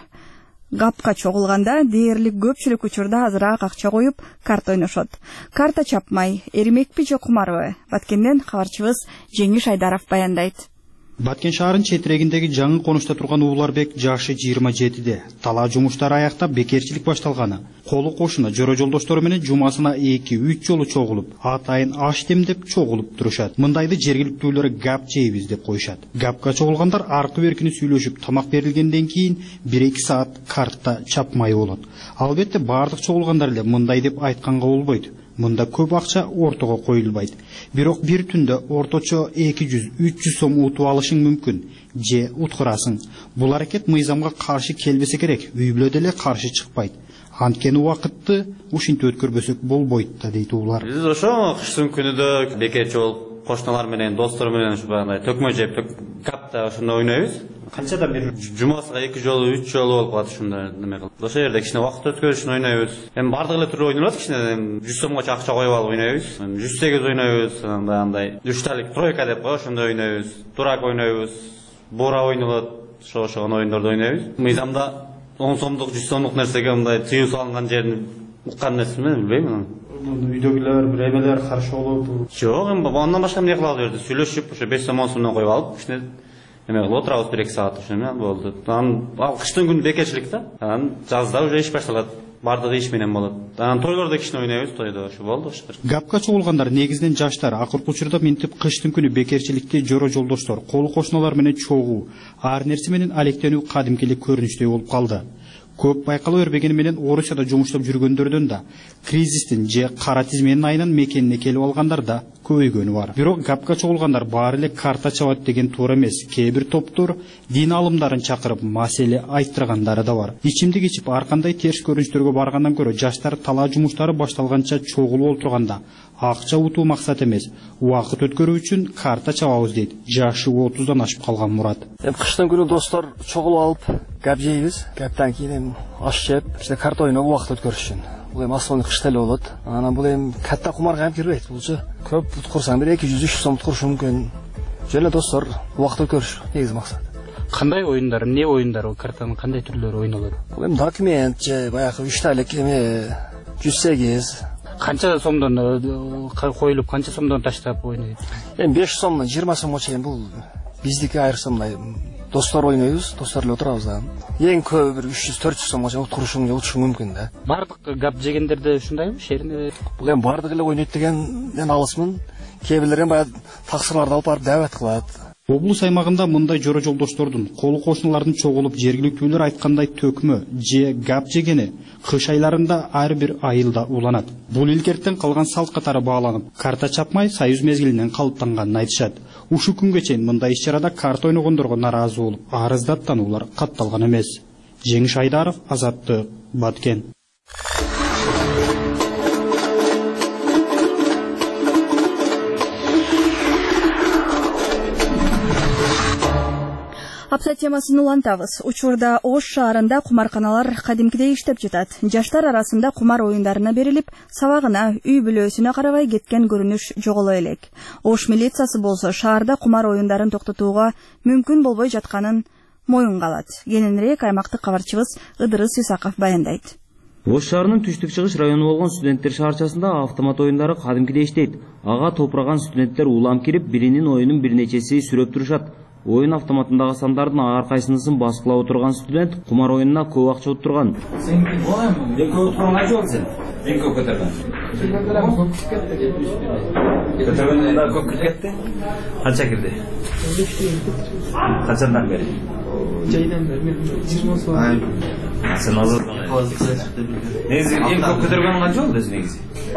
гапка чогулганда дээрлик көпчүлүк учурда азыраак акча коюп карта ойношот. Карта чапмай, эримекпи же кумарбы? Баткенден кабарчыбыз Жеңиш Айдаров баяндайт. Баткен шаарынын четирегиндеги жаңы конушта турган Ууларбек жашы жыйырма жетиде. Талаа жумуштары аяктап бекерчилик башталганы. Колу кошуна жоро жолдоштору менен жумасына эки үч жолу чогулуп, атайын аш демдеп чогулуп турушат. Мындайды жергиликтүүлөр гап жейбиз деп коюшат. Гапка чогулгандар аркы беркини сүйлөшүп, тамак берилгенден кийин бир эки саат карта чапмай болот. Албетте бардык чогулгандар эле мындай деп айтканга болбойт. Мында көп акча ортого коюлбайт. Бирок бир түндө орточо эки жүз үч жүз сом утуп алышың мүмкүн. Же уткурасың. Бул аракет мыйзамга каршы келбесе керек. Үй бүлө деле каршы чыкпайт. Анткени убакытты ушинтип өткөрбөсөк болбойт да дейт уулар. Биз ошо кыштын күнүдө бекерчи болуп, кошуналар менен, достор менен ушу баягындай төкмө жеп, капта ошондо ойнойбуз. Канчада бир жумасына эки жолу, үч жолу болуп калат ушунда неме кылып. Ошол жерде кичине убакыт өткөрүш үчүн ойнойбуз. Эми бардык эле түрү ойнолот, кичине жүз сомгочо акча коюп алып ойнойбуз. жүз сегиз ойнойбуз, андай үчталык тройка деп коет, ошондой ойнойбуз. Дурак ойнойбуз, бура ойнолот, ошо ошол ойнондорду ойнойбуз. Мыйзамда он сомдук, жүз сомдук нерсеге мындай тыюу салынган жерин уккан нерсеми билбейм. Үйдөгүлөр, бир эмелер каршы болуп. Жок, эми андан башка эмне кыла албайбыз? Сүйлөшүп, ошо беш сом он сомдон коюп алып, кичине эме кылып отурабыз бир эки саат ошону болду. Анан ал кыштын күнү бекерчилик да. Анан жазда уже иш башталат. Бардыгы иш менен болот. Анан тойлордо кичине ойнойбуз, тойдо ошо болду ошо. Гапка чогулгандар негизинен жаштар. Акыркы учурда минтип кыштын күнү бекерчиликте жоро жолдоштор, колу кошуналар менен чогуу, ар нерсе менен алектенүү кадимки эле көрүнүчтөй болуп калды. Көп байкала өрбегени менен Орусияда жумуштап жүргөндөрдөн да кризистин же кара тизменин айынан мекенине келип алгандар да көбөйгөнү бар. Бирок гапка чогулгандар баары эле карта чабат деген туура эмес. Кээ бир топтор дин алымдарын чакырып маселе айттыргандары да бар. Ичимдик ичип ар кандай терс көрүнүштөргө баргандан көрө жаштар талаа жумуштары башталганча чогулуп отурганда акча утуу максат эмес, убакыт өткөрүү үчүн карта чабабыз дейт. Жашы отуздан ашып калган Мурат. Эми кыштын күнү достор чогулуп алып гап жейбиз. Гаптан кийин эми аш жеп, бизде карта ойноп убакыт өткөрүш үчүн. Бул эми асман кышта эле болот. Анан бул эми катта кумарга ham кирбейт. Булчу көп уткурсаң бир эки жүз үч жүз сом уткуруш мүмкүн. Жөн эле достор убакыт өткөрүш негизи максат. Кандай оюндар, эмне оюндар, картанын кандай түрлөрү ойнолот? Бул эми документ же баягы үч талык эме жүз сегиз. Канча сомдон коюлуп, канча сомдон таштап ойнойт? Эми беш сомдон жыйырма сомго чейин бул биздики айрыкса мындай достор ойнойбуз, достор эле отурабыз да. Эң көбү бир үч жүз төрт жүз сомго чейин турушуң же утушуң мүмкүн да. Бардык гап жегендерде ушундайбы, шерине? Бул эми бардык эле ойнойт дегенден алысмын. Кээ бирлер эми баягы таксырларды алып барып дабат кылат. Облус аймагында мындай жора жолдоштордун, колу кошуналардын чогулуп жергиликтүүлөр айткандай төкмө же гап жегени кыш айларында ар бир айылда уланат. Бул илгертен калган салт катары бааланып, карта чапмай союз мезгилинен калыптанганын айтышат. Ушу күнгө чейин мындай иш-чарада карта ойногондорго нааразы болуп, арыздаттануулар катталган эмес. Жеңиш Айдаров, Азаттык, Баткен. Апта темасын улантабыз. Учурда Ош шаарында кумарканалар кадимкидей иштеп жатат. Жаштар арасында кумар оюндарына берилип, сабагына, үй бүлөсүнө карабай кеткен көрүнүш жоголо элек. Ош милициясы болсо шаарда кумар оюндарын токтотууга мүмкүн болбой жатканын моюнга алат. Кененирээк аймактык кабарчыбыз Ыдырыс Исаков баяндайт. Ош шаарынын түштүк-чыгыш району болгон студенттер шаарчасында автомат оюндары кадимкидей иштейт. Ага топураган студенттер улам кирип, биринин оюнун бир нечеси сүрөп турушат. Oyun автоматындагы сандардын ар кайсынысын баскылап отурган студент кумар оюнуна көп акча уттурган. Сен болайм, эң көп уттурган канча болду сен? Эң көп көтөргөн. Көтөргөндө көп кетти. Канча кирди? Канчадан бери? Жайдан бери жыйырма сом. Сен азыр негизи эң көп көтөргөн канча болду негизи?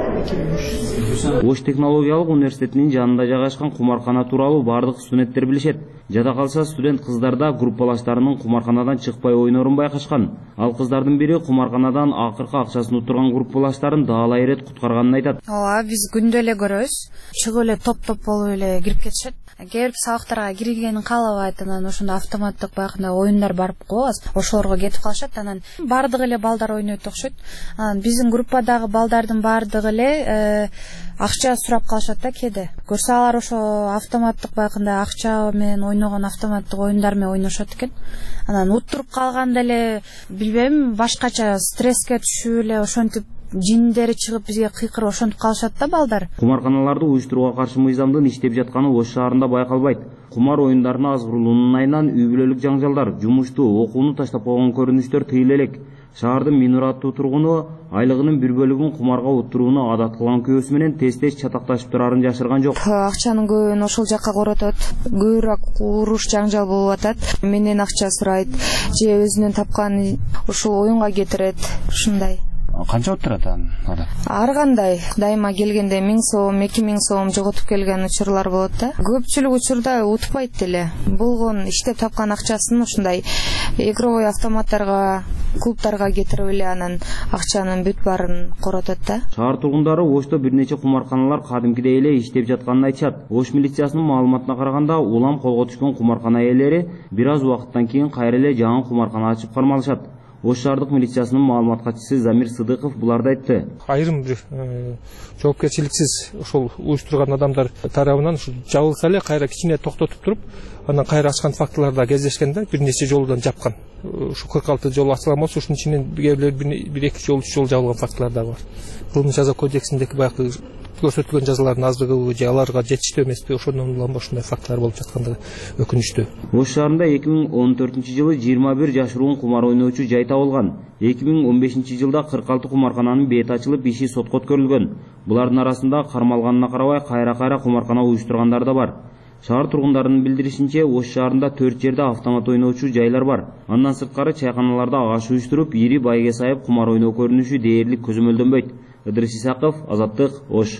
Ош технологиялык университетинин жанында жайгашкан кумаркана тууралуу бардык студенттер билишет. Жада калса студент кыздарда группалаштарынын кумарканадан чыкпай ойнорун байкашкан. Ал кыздардын бири кумарканадан акыркы акчасын уттурган группалаштарын даалай ирет куткарганын айтат. Ооба, биз күндө эле көрөбүз. Чыгып эле топ-топ болуп эле кирип кетишет. Кээ бир сабактарга киргенин каалабайт, анан ошондо автоматтык баягындай оюндар барып коебуз. Ошолорго кетип калышат, анан бардык эле балдар ойнойт окшойт. Анан биздин группадагы балдардын бардыгы эле акча сурап калышат да кээде. Көрсө алар ошо автоматтык баягындай акча менен ойногон автоматтык оюндар менен ойношот экен. Анан уттуруп калганда эле билбейм, башкача стресске түшүп эле ошентип жиндери чыгып бизге кыйкырып ошентип калышат да балдар. Кумарканаларды уюштурууга каршы мыйзамдын иштеп жатканы Ош шаарында байкалбайт. Кумар оюндарына азгырылуунун айынан үй бүлөлүк жаңжалдар, жумушту, окууну таштап койгон көрүнүштөр тыйыла элек. Шаардын Минураттуу тургуну айлыгынын бир бөлүгүн кумарга уттурууну адат кылган күбөсү менен тез-тез чатакташып турарын жашырган жок. Акчанын көбүн ошол жакка коротот. Көбүрөөк уруш жаңжал болуп атат. Менден акча сурайт, же өзүнүн тапканын ушул оюнга кетирет. Ушундай. Канча уттурат аны? Ар кандай, дайыма келгенде миң сом, эки миң сом жоготуп келген учурлар болот да. Көпчүлүк учурда утпайт деле. Болгон иштеп тапкан акчасын ушундай игровой автоматтарга, клубтарга кетирип эле анан акчанын бүт баарын коротот да. Шаар тургундары Ошто бир нече кумарканалар кадимкидей эле иштеп жатканын айтышат. Ош милициясынын маалыматына караганда, улам колго түшкөн кумаркана ээлери бир аз убакыттан кийин кайра эле жаңы кумаркана ачып кармалышат. Ош шаардык милициясынын маалымат катчысы Замир Сыдыков буларды айтты. Айрым бир жоопкерчиликсиз ошол уюштурган адамдар тарабынан ушу жабылса эле кайра кичине токтотуп туруп, анан кайра ачкан фактылар да кездешкен да, бир нече жолдон жапкан. Ушу кырк алты жол ачылган болсо, ушунун ичинен бир эки жол, үч жол жабылган фактылар да бар. Кылмыш жаза кодексиндеги баягы көрсөтүлгөн жазалардын аздыгыбы же аларга жетиштүү эмеспи, ошондон улам ушундай фактылар болуп жаткандыгы өкүнүчтүү. Ош шаарында эки миң он төртүнчү жылы жыйырма бир жашыруун кумар ойноочу жай табылган. эки миң он бешинчи жылда кырк алты кумаркананын бети ачылып, иши сотко өткөрүлгөн. Булардын арасында кармалганына карабай кайра-кайра кумаркана уюштургандар да бар. Шаар тургундарынын билдиришинче, Ош шаарында төрт жерде автомат ойноочу жайлар бар. Андан сырткары чайканаларда аш уюштуруп, ири байге сайып кумар ойноо көрүнүшү дээрлик көзөмөлдөнбөйт. Ыдырыс Исаков, Азаттык, Ош.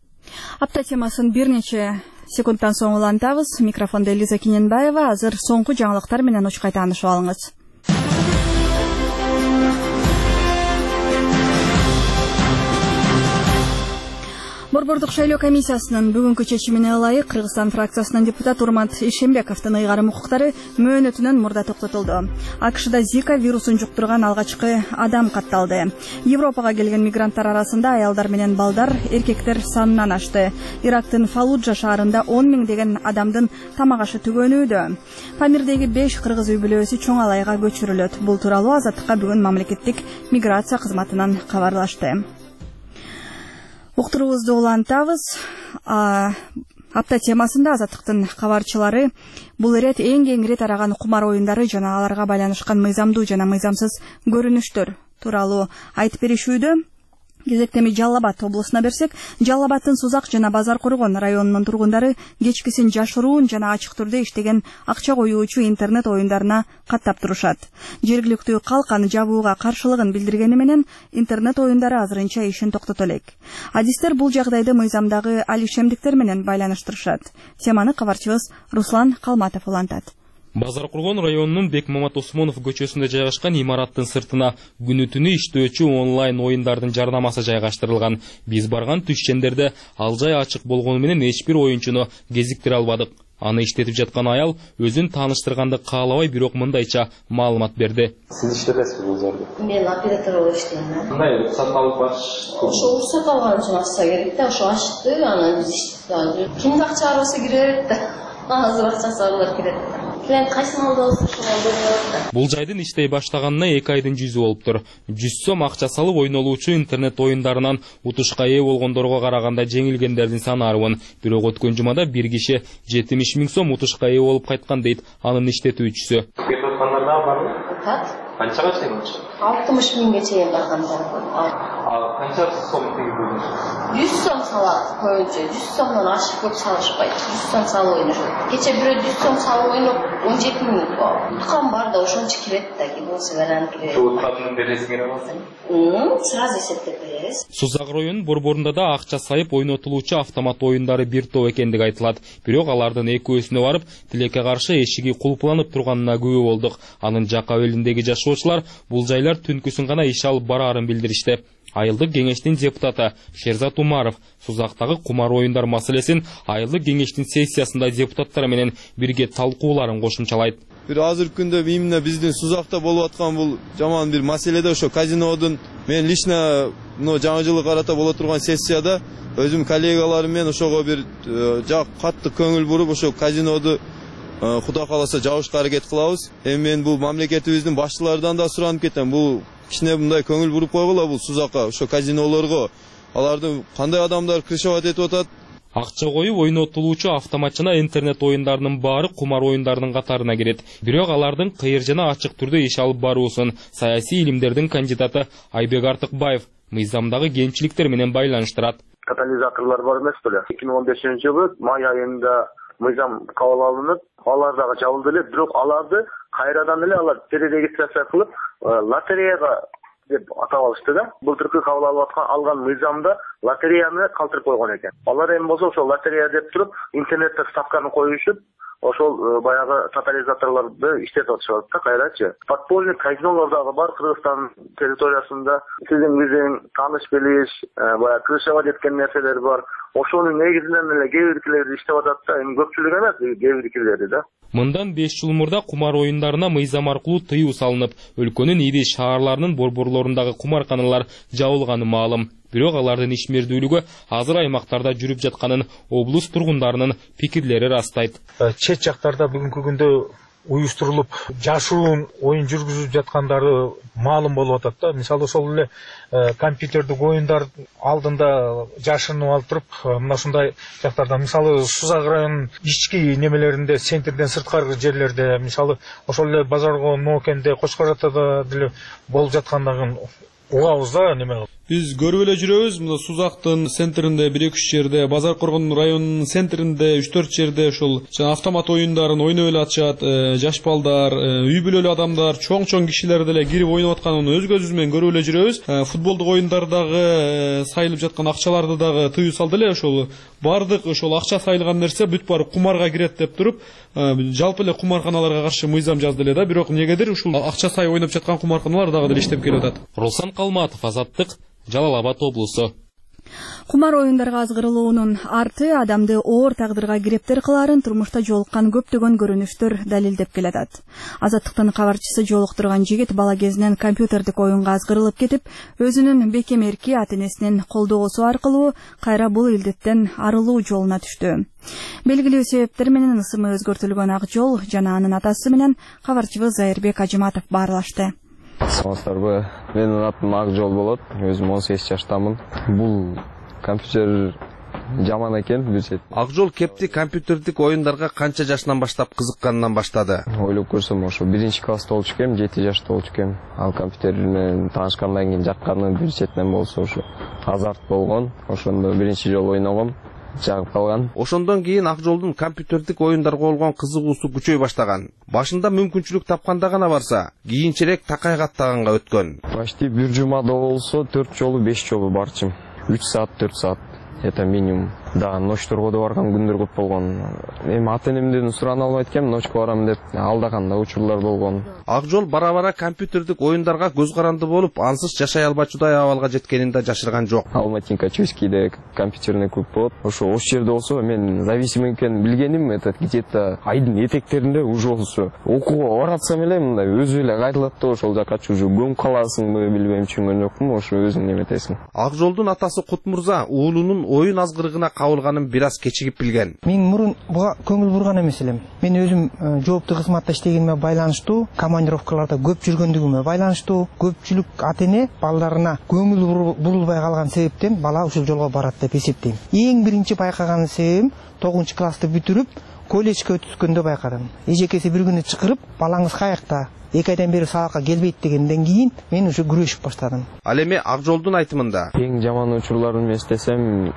Апта темасын бир нече секундтан соң улантабыз. Микрофонда Элиза Кененбаева. Азыр соңку жаңылыктар менен учкай таанышып алыңыз. Борбордук шайлоо комиссиясынын бүгүнкү чечимине ылайык Кыргызстан фракциясынын депутат Урмат Ишембековдун ыйгарым укуктары мөөнөтүнөн мурда токтотулду. АКШда Зика вирусун жуктурган алгачкы адам катталды. Европага келген мигранттар арасында аялдар менен балдар, эркектер санынан ашты. Ирактын Фалуджа шаарында он миң деген адамдын тамак ашы түгөнүүдө. Памирдеги беш кыргыз үй бүлөсү чоң алайга көчүрүлөт. Бул тууралуу Азаттыкка бүгүн мамлекеттик миграция кызматынан кабарлашты. Уктуруубузду улантабыз. Апта темасында Азаттыктын кабарчылары бул ирет эң кеңири тараган кумар оюндары жана аларга байланышкан мыйзамдуу жана мыйзамсыз көрүнүштөр тууралуу айтып беришүүдө. Кезектеми Жалал Абад облусуна берсек, Жалал Абадтын Сузак жана Базар Коргон районунун тургундары кечкисин жашыруун жана ачык түрдө иштеген акча коюучу интернет оюндарына каттап турушат. Жергиликтүү калк аны жабууга каршылыгын билдиргени менен интернет оюндары азырынча ишин токтото элек. Адистер бул жагдайды мыйзамдагы алишемдиктер менен байланыштырышат. Теманы кабарчыбыз Руслан Калматов улантат. Базар Коргон районунун Бек Мамат Осмонов көчөсүндө жайгашкан имараттын сыртына күнү-түнү иштөөчү онлайн оюндардын жарнамасы жайгаштырылган. Биз барган түшчендерде ал жай ачык болгону менен эч бир оюнчуну кезиктире албадык. Аны иштетип жаткан аял өзүн тааныштырганды каалабай, бирок мындайча маалымат берди. Сиз иштетесизби бул жерде? Мен оператор болуп иштейм. Кандай рұқсат алып барыш? Ошо рұқсат алган үчүн акча керек да, ошо ачты, анан биз иштеп. Кимде акча бар болсо кире берет да. Азыр акчасы алып кирет. Бул жайдын иштей баштаганына эки айдын жүзү болуптур. жүз сом акча салып ойнолуучу интернет оюндарынан утушка ээ болгондорго караганда жеңилгендердин саны арбын. Бирок өткөн жумада бир киши жетимиш миң сом утушка ээ болуп кайткан дейт анын иштетүүчүсү. Кетип аткандар дагы барбы? Кат? Канчага чейин? алтымыш миңге чейин баргандар бар. А канча сом тийгиз? жүз сом салат көбүнчө. жүз сомдон ашык көп салышпайт. жүз сом салып ойношот. Кече бирөө жүз сом салып ойноп он жети миң уткан бар да ошончо кирет да, болсо баран кирет. Утканын бересиң бере аласың? Мм, сразу эсептеп беребиз. Сузак районунун борборунда да акча сайып ойнотулуучу автомат оюндары бир топ экендиги айтылат. Бирок алардын экөөсүнө барып, тилекке каршы эшиги кулпланып турганына күбө болдук. Анын жак абелиндеги жашоочулар бул жайлар түнкүсүн гана иш алып бараарын билдиришти. Айылдык кеңештин депутаты Шерзат Умаров Сузактагы кумар оюндар маселесин айылдык кеңештин сессиясында депутаттар менен бирге талкууларын кошумчалайт. Бир азыр күндө именно биздин Сузакта болуп аткан бул жаман бир маселеде ошо казинодун мен лично но жаңы жылы карата боло турган сессияда өзүм коллегаларым менен ошого бир жак катты көңүл буруп ошо казиноду Кудай кааласа жабышка аракет кылабыз. Эми мен бул мамлекетибиздин башчыларынан да суранып кетем. Бул кичине мындай көңүл буруп койгула бул Сузакка, ошо казинолорго. Алардын кандай адамдар крышевать этип атат? Акча коюп ойнотулуучу автомат жана интернет оюндарынын баары кумар оюндарынын катарына кирет. Бирок алардын кыйыр жана ачык түрдө иш алып баруусун саясий илимдердин кандидаты Айбек Артыкбаев мыйзамдагы кемчиликтер менен байланыштырат. Катализаторлор бар эмес беле? эки миң он бешинчи жылы май айында мыйзам кабыл алынып, алар дагы жабылды эле, бирок аларды кайрадан эле алар перерегистрация кылып, лотереяга деп атап алышты да. Былтыркы кабыл алып аткан алган мыйзамда лотереяны калтырып койгон экен. Алар эми болсо ошо лотерея деп туруп, интернетте ставканы коюшуп, ошол баягы тотализаторлорду иштетип атышат да кайрачы. Подпольный казинолор дагы бар Кыргызстан территориясында. Сиздин биздин тааныш билиш, баягы крышевать эткен нерселер бар. Ошонун негизинен эле кээ биркилери иштеп атат да, эми көпчүлүк эмес, кээ биркилери да. Мындан беш жыл мурда кумар оюндарына мыйзам аркылуу тыюу салынып, өлкөнүн ири шаарларынын борборлорундагы кумарканалар жабылганы маалым. Бирок алардын ишмердүүлүгү азыр аймактарда жүрүп жатканын облус тургундарынын пикирлери растайт. Чет жактарда бүгүнкү күндө уюштурулуп жашыруун оюн жүргүзүп жаткандары маалым болуп атат да. Мисалы ошол эле компьютердик оюндар алдында жашырынып алып туруп, мына ушундай жактарда, мисалы Сузак районунун ички немелеринде, центрден сырткаркы жерлерде, мисалы ошол эле Базарго Ноокенде, Кочкор Атада деле болуп жаткандыгын угабыз да неме. Биз көрүп эле жүрөбүз, мына Сузактын центринде бир эки үч жерде, Базар Коргон районунун центринде үч төрт жерде ошол автомат оюндарын ойноп эле атышат, жаш балдар, үй бүлөлүү адамдар, чоң-чоң кишилер деле кирип ойноп атканын өз көзүбүз менен көрүп эле жүрөбүз. Футболдук оюндардагы сайылып жаткан акчаларды дагы тыюу салды эле. Ошол бардык ошол акча сайылган нерсе бүт барып кумарга кирет деп туруп, жалпы эле кумарканаларга каршы мыйзам жазды эле да. Бирок эмнегедир ушул акча сай ойноп жаткан кумарканалар дагы деле иштеп келип атат. Руслан Калматов, Азаттык, Жалал Абад облусу. Кумар оюндарга азгырылуунун арты адамды оор тагдырга кирептер кылаарын турмушта жолуккан көптөгөн көрүнүштөр далилдеп келатат. Азаттыктын кабарчысы жолуктурган жигит бала кезинен компьютердик оюнга азгырылып кетип, өзүнүн бекем эрки ата-энесинин колдоосу аркылуу кайра бул илдеттен арылуу жолуна түштү. Белгилүү себептер менен ысымы өзгөртүлгөн ак жол жана анын атасы менен кабарчыбыз Зайырбек Ажыматов баарлашты. Саламатсыздарбы? Менин атым Ак жол болот. Өзүм он сегиз жаштамын. Бул компьютер жаман экен бир чети. Акжол кепти компьютердик оюндарга канча жашынан баштап кызыкканынан баштады? Ойлоп көрсөм, ошо биринчи класста болчу экем, жети жашта болчу экем. Ал компьютер менен таанышкандан кийин жакканы бир четинен болсо ошо азарт болгон. Ошондо биринчи жолу ойногом. Жагып калган. Ошондон кийин Акжолдун компьютердик оюндарга болгон кызыгуусу күчөй баштаган. Башында мүмкүнчүлүк тапканда гана барса, кийинчерээк такай каттаганга өткөн. Почти бир жумада болсо төрт жолу, беш жолу барчым. үч саат, төрт саат. Это минимум. Да, ночторго да барган күндөр көп болгон. Эми ата-энемден сурана албайт экем, ночко барам деп алдаганда учурлар болгон. Акжол бара-бара компьютердик оюндарга көз каранды болуп, ансыз жашай албачудай абалга жеткенин да жашырган жок. Алматинка-Чуйскийде компьютерный клуб болот. Ошо ошол жерде болсо мен зависимый экенин билгеним, это где-то айдын этектеринде уже болсо окууга баратсам эле мындай өзү эле кайтылат да ошол жака уже көмүп каласыңбы, билбейм, түшүнгөн жокмун, ошо өзүң неметесиң. Акжолдун атасы Кутмурза уулунун оюн азгырыгына кабылганын бир аз кечигип билген. Мен мурун буга көңүл бурган эмес элем. Мен өзүм жооптуу кызматта иштегениме байланыштуу, командировкаларда көп жүргөндүгүмө байланыштуу, көпчүлүк ата-эне балдарына көңүл бурулбай калган себептен бала ушул жолго барат деп эсептейм. Эң биринчи байкаган себебим тогузунчу классты бүтүрүп, колледжге өткөндө байкадым. Эжекеси бир күнү чакырып, балаңыз каякта? Эки айдан бери сабакка келбейт дегенден кийин мен уже күрөшүп баштадым. Ал эми Акжолдун айтымында эң жаман учурларын эстесем,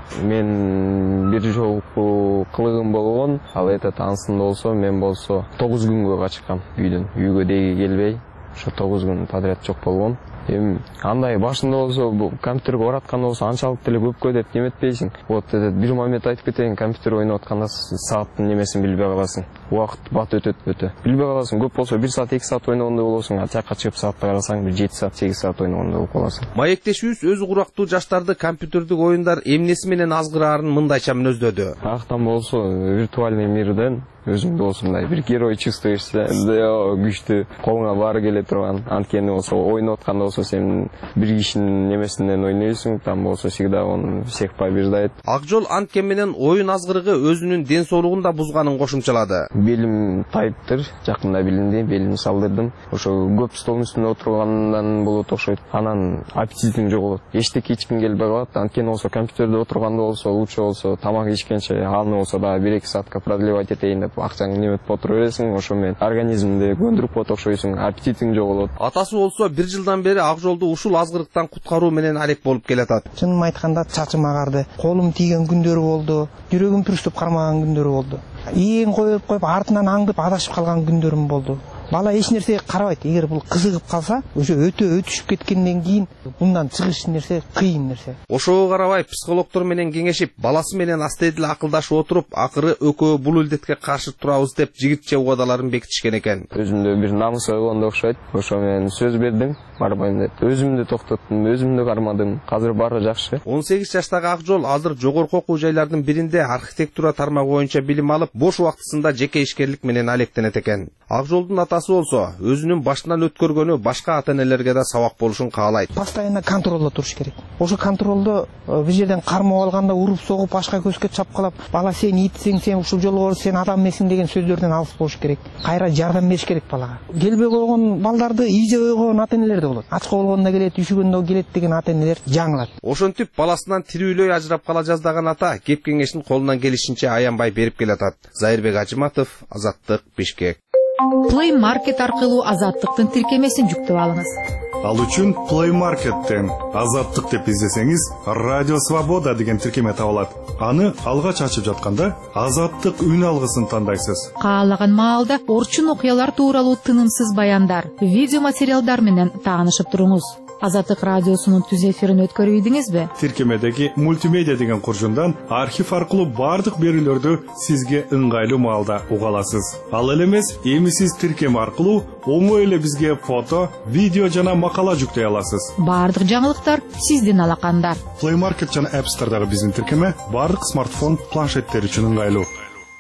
мен бир жолку кылыгым болгон. Ал этот ансында болсо, мен болсо тогуз күнгө качкам үйдөн. Үйгө деги келбей, ошо тогуз күн подряд жок болгон. Эми андай башында болсо бу компьютерге баратканда болсо анчалык деле көпкө деп неметпейсиң. Вот этот бир момент айтып кетейин, компьютер ойноп атканда сааттын немесин билбей каласың. Убакыт бат өтөт өтө. Билбей каласың, көп болсо бир саат, эки саат ойногондой болосуң, а жакка чыгып саатта карасаң бир жети саат, сегиз саат ойногондой болуп каласың. Маектешибиз өзү курактуу жаштарды компьютердик оюндар эмнеси менен азгыраарын мындайча мүнөздөдү. Актан болсо виртуальный мирден өзүңдү болсо мындай бир герой чувствуешься, күчтүү, колуңа баары келе турган. Анткени болсо ойноп атканда болсо сен бир кишинин немесинен ойнойсуң, там болсо всегда он всех побеждает. Акжол анткени менен оюн азгырыгы өзүнүн ден соолугун да бузганын кошумчалады. Белим тайыптыр, жакында билинди, белимди салдырдым. Ошо көп столдун үстүндө отургандан болот окшойт. Анан аппетитим жоголот. Эчтеке ичким келбей калат. Анткени болсо компьютерде отурганда болсо, лучше болсо тамак ичкенче аны болсо да бир эки саатка продлевать этейин деп акчаңды неметип отура бересиң, ошо менен организмди көндүрүп коет окшойсуң, аппетитиң жоголот. Атасы болсо бир жылдан бери Акжолду ушул азгырыктан куткаруу менен алек болуп келатат. Чынын айтканда чачым агарды, колум тийген күндөрү болду, жүрөгүм түрүстүп кармаган күндөрү болду. Ээн коюп коюп артынан аңдып адашып калган күндөрүм болду. Бала эч нерсеге карабайт. Эгер бул кызыгып калса, уже өтө өтүшүп кеткенден кийин мындан чыгыш нерсе кыйын нерсе. Ошого карабай психологдор менен кеңешип, баласы менен астейдил акылдашып отуруп, акыры экөө бул илдетке каршы турабыз деп жигитче угадаларын бекитишкен экен. Өзүмдө бир намыс койгондой окшойт. Ошо менен сөз бердим, барбайм деп. Өзүмдү токтоттум, өзүмдү кармадым. Азыр баары жакшы. он сегиз жаштагы Акжол азыр жогорку окуу жайлардын биринде архитектура тармагы боюнча билим алып, бош убактысында жеке ишкерлик менен алектенет экен. Акжолдун атасы болсо, өзүнүн башынан өткөргөнү башка ата-энелерге да сабак болушун каалайт. Постоянно контролдо туруш керек. Ошо контролдо бир жерден кармап алганда уруп согуп, башка көзгө чапкылап, бала сен итсең, сен ушул жолго сен адам эмесиң деген сөздөрдөн алыс болуш керек. Кайра жардам бериш керек балага. Келбей койгон балдарды ийже ойгон ата-энелер да болот. Ачка болгондо келет, үшүгөндө келет деген ата-энелер жаңылат. Ошентип баласынан тирүүлөй ажырап кала жаздаган ата кеп кеңешин колунан келишинче аянбай берип келатат. Зайырбек Ажыматов, Азаттык, Бишкек. Play Market аркылуу Азаттыктын тиркемесин жүктөп алыңыз. Ал үчүн Play Market'тен Азаттык деп издесеңиз, Радио Свобода деген тиркеме табылат. Аны алгач ачып жатканда Азаттык үн алгысын тандайсыз. Каалаган маалда орчун окуялар тууралуу тынымсыз баяндар, видео материалдар менен таанышып туруңуз. Азаттык радиосунун түз эфирин өткөрүп ийдиңизби? Тиркемедеги мультимедиа деген куржундан архив аркылуу бардык берүүлөрдү сизге ыңгайлуу маалда уга аласыз. Ал эле эмес, эми сиз тиркеме аркылуу оңой эле бизге фото, видео жана макала жүктөй аласыз. Бардык жаңылыктар сиздин алаканда. Play Market жана App Store'дагы биздин тиркеме бардык смартфон, планшеттер үчүн ыңгайлуу.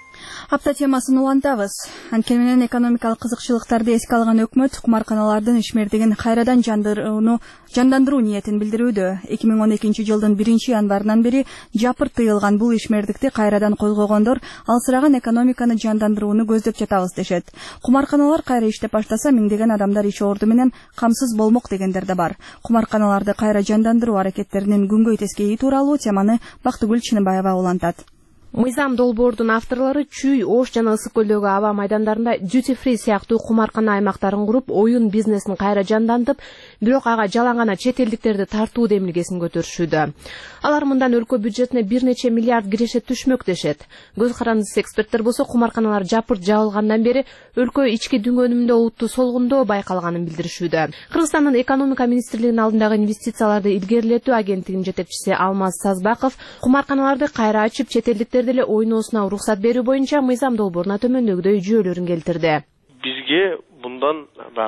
Апта темасын улантабыз. Анткени менен экономикалык кызыкчылыктарды эске алган өкмөт кумарканалардын ишмердигин кайрадан жандырууну жандандыруу ниетин билдирүүдө. эки миң он экинчи жылдын биринчи январынан бери жапырт тыйылган бул ишмердикти кайрадан колгогондор алсыраган экономиканы жандандырууну көздөп жатабыз дешет. Кумарканалар кайра иштеп баштаса миңдеген адамдар иш орду менен камсыз болмок дегендер да бар. Кумарканаларды кайра жандандыруу аракеттеринин күнгөй тескейи тууралуу теманы Бактыгүл Чыныбаева улантат. Мыйзам долбоордун авторлору Чүй, Ош жана Ысык көлдөгү аба майдандарында duty free сыяктуу кумаркана аймактарын куруп, оюн бизнесин кайра жандантып, бирок ага жалаң гана чет элдиктерди тартуу демилгесин көтөрүшүүдө. Алар мындан өлкө бюджетине бир нече миллиард киреше түшмөк дешет. Көз карандысыз эксперттер болсо кумарканалар жапырт жабылгандан бери өлкө ички дүнгөнүндө олуттуу солгундоо байкалганын билдиришүүдө. Кыргызстандын экономика министрлигинин алдындагы инвестицияларды илгерилетүү агенттигинин жетекчиси Алмаз Сазбаков кумарканаларды кайра ачып чет элдиктер деле ойносуна уруксат берүү боюнча мыйзам долбооруна төмөндөгүдөй жүйөлөрүн келтирди. Бизге bundan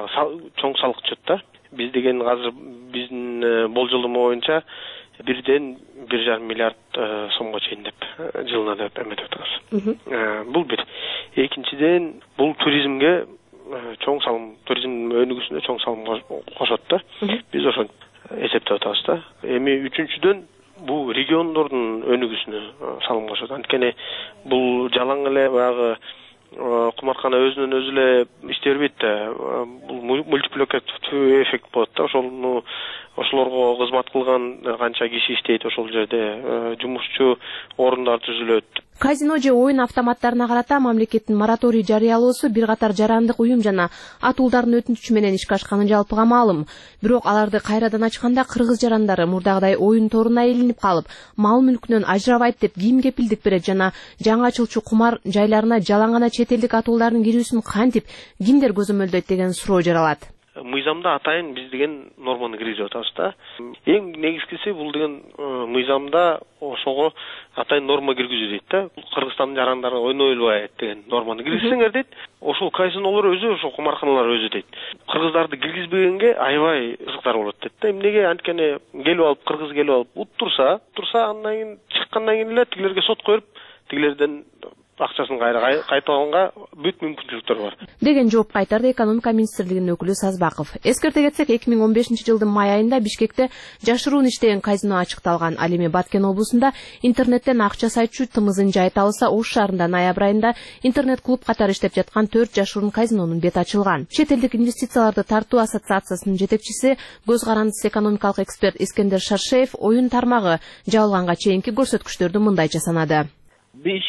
чоң салык түшөт да. Биз деген азыр биздин болжолдомо боюнча бирден бир жарым миллиард сомго чейин деп жылына деп эметип атабыз. Бул бир. Экинчиден бул туризмге чоң салым, туризм өнүгүүсүнө чоң салым кошот да. Биз ошо эсептеп атабыз да. Эми үчүнчүдөн бул региондордун өнүгүүсүнө салым кошот. Анткени бул жалаң эле баягы кумаркана өзүнөн өзү эле иштей бербейт да. Бул мультипликативдүү эффект болот да. Ошону ошолорго кызмат кылган канча киши иштейт ошол жерде, жумушчу орундар түзүлөт. Казино же оюн автоматтарына карата мамлекеттин мораторий жарыялоосу бир катар жарандык уюм жана атуулдардын өтүнүчү менен ишке ашканы жалпыга маалым. Бирок аларды кайрадан ачканда кыргыз жарандары мурдагыдай оюн торуна илинип калып, мал мүлкүнөн ажырабайт деп ким кепилдик берет жана жаңы ачылчу кумар жайларына жалаң гана чет элдик атуулардын кирүүсүн кантип, кимдер көзөмөлдөйт деген суроо жаралат. Мыйзамда атайын биз деген норманы киргизип атабыз да. Эң негизгиси бул деген мыйзамда ошого атайын норма киргизүү дейт да. Кыргызстандын жарандары ойной албайт деген норманы киргизсеңер дейт. Ошол казинолор өзү, ошол кумарканалар өзү дейт. Кыргыздарды киргизбегенге аябай кызыктар болот дейт да. Эмнеге? Анткени келип алып, кыргыз келип алып уттурса, турса андан кийин чыккандан кийин эле тигилерге сот коюп, тигилерден акчасын кайра кайтып алганга бүт мүмкүнчүлүктөр бар деген жооп кайтарды экономика министрлигинин өкүлү Сазбаков. Эскерте кетсек, эки миң он бешинчи жылдын май айында Бишкекте жашыруун иштеген казино ачыкталган. Ал эми Баткен облусунда интернеттен акча сайтчу тымызын жай табылса, Ош шаарында ноябрь айында интернет клуб катары иштеп жаткан төрт жашыруун казинонун бети ачылган. Чет элдик инвестицияларды тартуу ассоциациясынын жетекчиси, көз карандысыз экономикалык эксперт Искендер Шаршеев оюн тармагы жабылганга чейинки көрсөткүчтөрдү мындайча санады. беш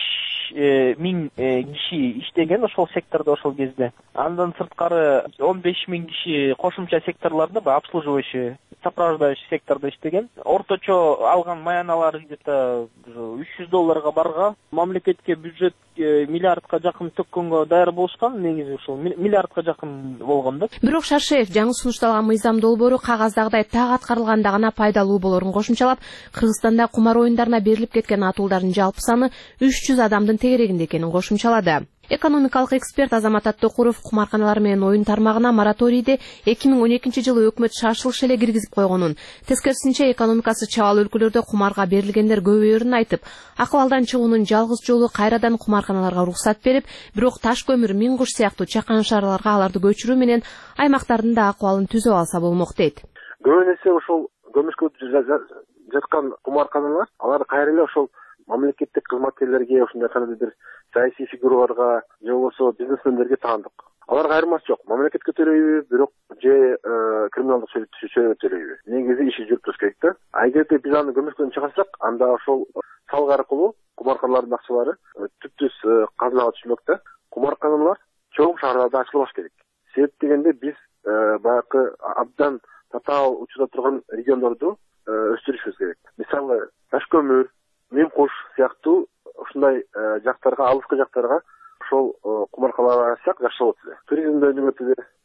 миң киши иштеген ошол сектордо ошол кезде. Андан сырткары он беш миң киши кошумча секторлордо, обслуживающий, сопровождающий сектордо иштеген. Орточо алган маяналары где-то үч жүз долларга барга, мамлекетке бюджет миллиардка жакын төккөнгө даяр болушкан, негизи ушул миллиардка жакын болгон да. Бирок Шаршеев жаңы сунушталган мыйзам долбоору кагаздагыдай так аткарылганда гана пайдалуу болорун кошумчалап, Кыргызстанда кумар оюндарына берилип кеткен атуулардын жалпы саны үч жүз адамдын тегерегинде экенин кошумчалады. Экономикалык эксперт Азамат Аттокуров кумарканалар менен оюн тармагына мораторийди эки миң он экинчи жылы өкмөт шашылыш эле киргизип койгонун, тескерисинче экономикасы чабал өлкөлөрдө кумарга берилгендер көбөйөрүн айтып, акыбалдан чыгуунун жалгыз жолу кайрадан кумарканаларга уруксат берип, бирок Таш көмүр, Миң Куш сыяктуу чакан шаарларга аларды көчүрүү менен аймактардын да акыбалын түзөп алса болмок дейт. Көбүн эсе ошол көмүшкө жаткан кумарканалар, алар кайра эле ошол мамлекеттик кызматкерлерге, ушундай кандайдыр бир саясий фигураларга же болбосо бизнесмендерге таандык. Аларга айырмасы жок. Мамлекетке төлөйбү, бирок же криминалдык чөйрө төлөйбү. Негизи иши жүрүп туруш керек да. А эгерде биз аны көмүшкөдөн чыгарсак, анда ошол салык аркылуу кумарканалардын акчалары түптүз казынага түшмөк да. Кумарканалар чоң шаарларда ачылбаш керек. Себеп дегенде биз баягы абдан татаал учурда турган региондорду өстүрүшүбүз керек. Мисалы, Таш көмүр, Миң Куш сыяктуу ушундай жактарга, алыскы жактарга ошол кумаркаларды ачсак жакшы болот эле. Туризмди өнүгөт эле.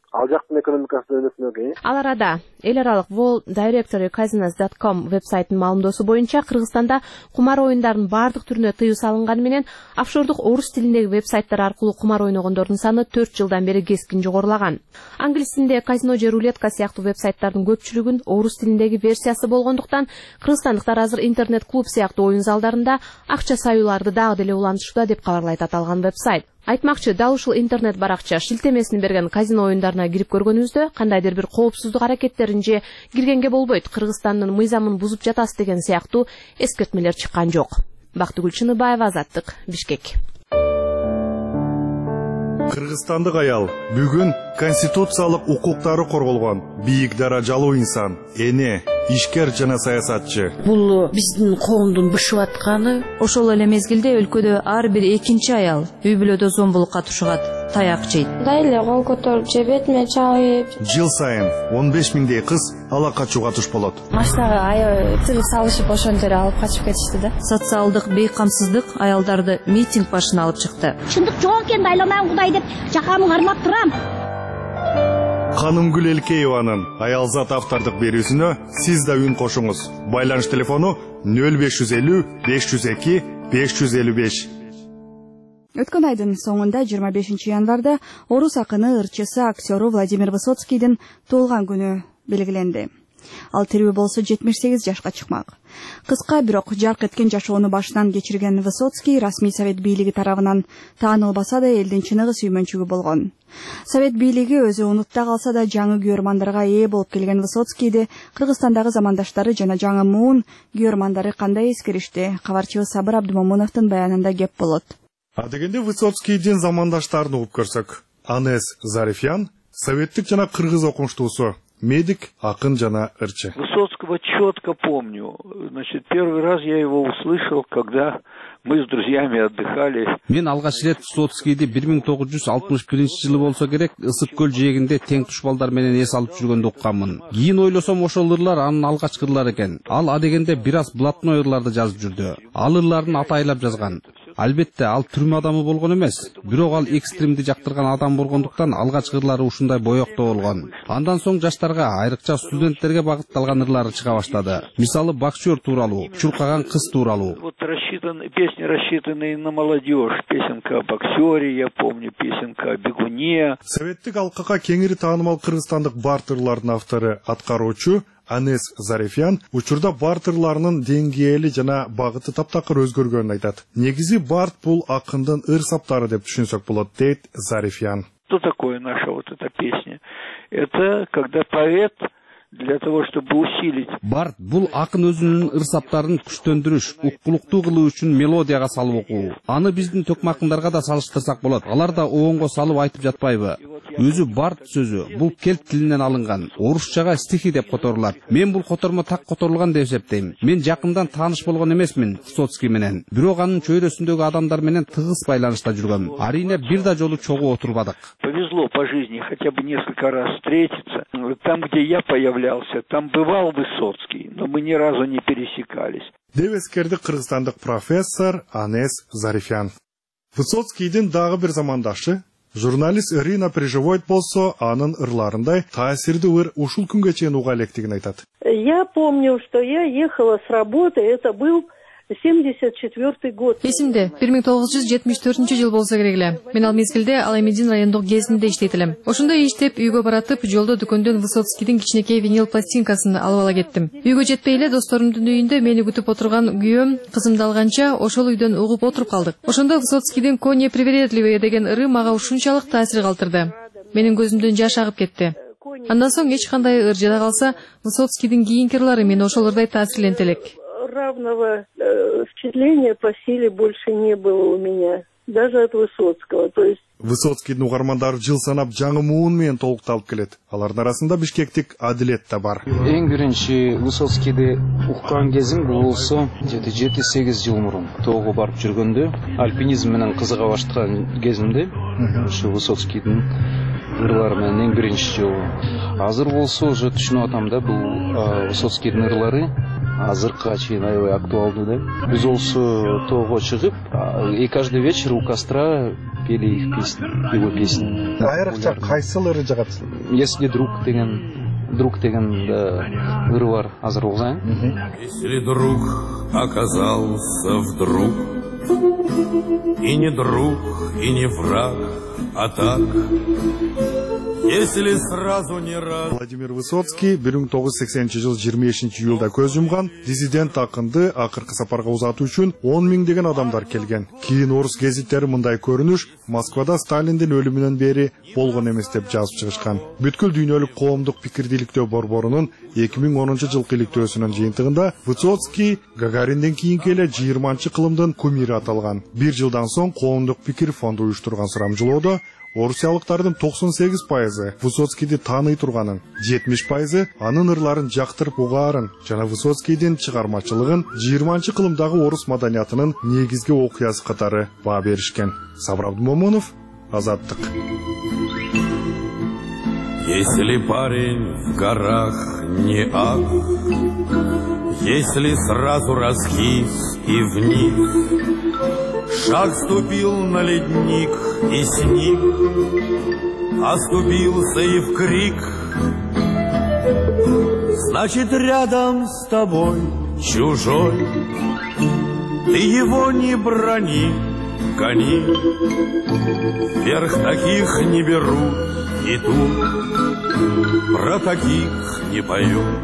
ал жактын экономикасы өнөсүнө. Ал арада эл аралык World Directory Casinos dot com вебсайтынын маалымдоосу боюнча Кыргызстанда кумар оюндарынын бардык түрүнө тыюу салынганы менен офшордук орус тилиндеги вебсайттар аркылуу кумар ойногондордун саны төрт жылдан бери кескин жогорулаган. Англис тилинде казино же рулетка сыяктуу вебсайттардын көпчүлүгүн орус тилиндеги версиясы болгондуктан кыргызстандыктар азыр интернет-клуб сыяктуу оюн залдарында акча саюуларды дагы деле улантышууда деп кабарлайт аталган вебсайт. Айтмакчы, дал ушул интернет-баракча шилтемесин берген казино оюндарына кирип көргөнүбүздө кандайдыр бир коопсуздук аракеттерин же киргенге болбойт, Кыргызстандын мыйзамын бузуп жатасыз деген сыяктуу эскертмелер чыккан жок. Бактыгүл Чыныбаева, Азаттык, Бишкек. Кыргызстандык аял бүгүн конституциялык укуктары корголгон бийик даражалуу инсан, эне, ишкер жана саясатчы. Бул биздин коомдун бышып атканы. Ошол эле мезгилде өлкөдө ар бир экинчи аял үй бүлөдө зомбулукка тушугат, таяк жейт. Дайле кол көтөрүп же бетиме чабып. Жыл сайын он беш миңдей кыз ала качууга туш болот. Машинага аябай тыгып салышып ошон жерге алып качып кетишти да. Социалдык бейкамсыздык аялдарды митинг башына алып чыкты. Чындык жок экен, дайламан Кудай деп жакамы кармап турам. Канымгүл Элкееванын аялзат автордук берүүсүнө сиз да үн кошуңуз. Байланыш телефону нөл беш жүз элүү беш жүз эки беш жүз элүү беш. Өткөн айдын соңунда жыйырма бешинчи январда орус акыны, ырчысы, актеру Владимир Высоцкийдин туулган күнү белгиленди. Ал тирүү болсо жетимиш сегиз жашка чыкмак. Кыска бирок жарк эткен жашоону башынан кечирген Высоцкий расмий совет бийлиги тарабынан таанылбаса да элдин чыныгы сүймөнчүгү болгон. Совет бийлиги өзү унутта калса да жаңы күйөрмандарга ээ болуп келген Высоцкийди Кыргызстандагы замандаштары жана жаңы муун күйөрмандары кандай эскеришти? Кабарчыбыз Сабыр Абдумомуновдун баянында кеп болот. А дегенде Высоцкийдин замандаштарын угуп көрсөк, Анес Зарифян советтик жана кыргыз окумуштуусу, медик, акын жана ырчы. Высоцкого четко помню. Значит, первый раз я его услышал, когда мы с друзьями отдыхали. Мен алгач ирет Высоцкийди бир миң тогуз жүз алтымыш биринчи жылы болсо керек, Ысык көл жээгинде тең тушбалдар менен эс алып жүргөндө укканмын. Кийин ойлосом ошол ырлар анын алгачкы ырлары экен. Ал адегенде бир аз блатной ырларды жазып жүрдү. Ал ырларын атайлап жазган. Албетте ал түрмө адамы болгон эмес, бирок ал экстремди жактырган адам болгондуктан алгач ырлары ушундай боёктоо болгон. Андан соң жаштарга, айрыкча студенттерге багытталган ырлары чыга баштады. Мисалы боксер тууралуу, чуркаган кыз тууралуу. Вот рассчитан, песни рассчитанные на молодежь. Песенка о боксере, я помню, песенка о бегуне. Советтик алкага кеңири таанымал кыргызстандык бард ырлардын автору, аткаруучу Анес Зарифян учурда бард ырларынын деңгээли жана багыты таптакыр өзгөргөнүн айтат. Негизи бард бул акындын ыр саптары деп түшүнсөк болот, дейт Зарифян. Что такое наша вот эта песня? Это когда поэт для того, чтобы усилить. Бард бул акын өзүнүн ыр саптарын күчтөндүрүш, уккулуктуу кылуу үчүн мелодияга салып окуу. Аны биздин төкмө акындарга да салыштырсак болот. Алар да оонго салып айтып жатпайбы? Өзү бард сөзү бул кельт тилинен алынган. Орусчага стихи деп которулат. Мен бул котормо так которулган деп эсептейм. Мен жакындан тааныш болгон эмесмин Высоцкий менен. Бирок анын чөйрөсүндөгү адамдар менен тыгыз байланышта жүргөм. Арине бир да жолу чогуу отурбадык. Повезло по жизни хотя бы несколько раз встретиться. Там, где я появлялся, там бывал Высоцкий, но мы ни разу не пересекались. Деп эскерди кыргызстандык профессор Анес Зарифян. Высоцкийдин дагы бир замандашы, журналист Ирина Приживойт болсо, анын ырларындай таасирдүү ыр ушул күнгө чейин уга электигин айтат. Я помню, что я ехала с работы, это был семьдесят четвёртый год. Эсимде, бир миң тогуз жүз жетимиш төртүнчү жыл болсо керек эле. Мен ал мезгилде Алаймедин райондук гезинде иштейт элем. Ошондо иштеп үйгө баратып, жолдо дүкөндөн Высоцкийдин кичинекей винил пластинкасын алып ала кеттим. Үйгө жетпей эле досторумдун үйүндө мени күтүп отурган күйөөм кызымды алганча ошол үйдөн угуп отуруп калдык. Ошондо Высоцкийдин «Коне привередливые» деген ыры мага ушунчалык таасир калтырды. Менин көзүмдөн жаш агып кетти. Андан соң эч кандай ыр жада калса, Высоцкийдин кийинки ырлары мени ошол ырдай таасирлентти элек. Равного э, впечатления по силе больше не было у меня, даже от Высоцкого. То есть Высоцкийдин угармандары жыл санап жаңы муун менен толукталып келет. Алардын арасында бишкектик Адилет да бар. Эң биринчи Высоцкийди уккан кезим болсо жети сегиз жыл мурун тоого барып жүргөндө, альпинизм менен кызыга баштаган кезимде ушу Высоцкийдин ырлары менен эң биринчи жолу. Азыр болсо уже түшүнүп атам да, бул Высоцкийдин ырлары азыркыга чейин аябай актуалдуу да. Биз болсо тоого чыгып, и каждый вечер у костра пели их песни, его песни. Айрыкча кайсылары жагат? Если друг деген друг деген ыры бар, азыр окузайын. Если друг оказался вдруг и не друг, и не враг, а так, если сразу не раз. Владимир Высоцкий бир миң тогуз жүз сексенинчи жыл жыйырма бешинчи июлда көз жумган. Диссидент акынды акыркы сапарга узатуу үчүн он миң деген адамдар келген. Кийин орус гезиттери мындай көрүнүш Москвада Сталиндин өлүмүнөн бери болгон эмес деп жазып чыгышкан. Бүткүл дүйнөлүк коомдук пикирдиликтөө борборунун эки миң онунчу жылкы иликтөөсүнүн жыйынтыгында Высоцкий Гагаринден кийинки эле жыйырманчы кылымдын кумири аталган. Бир жылдан соң коомдук пикир фонду уюштурган сурамжылоодо орусиялыктардын токсон сегиз пайызы Высоцкийди тааный турганын, жетимиш пайызы анын ырларын жактырып угаарын жана Высоцкийдин чыгармачылыгын жыйырманчы кылымдагы орус маданиятынын негизги окуясы катары баа беришкен. Сабыр Абдумомунов, Азаттык. Если парень в горах не ак, если сразу раскис и вниз, шаг ступил на ледник и сник, оступился и в крик, значит, рядом с тобой чужой, ты его не брони, гони, вверх таких не берут, и тут про таких не поют.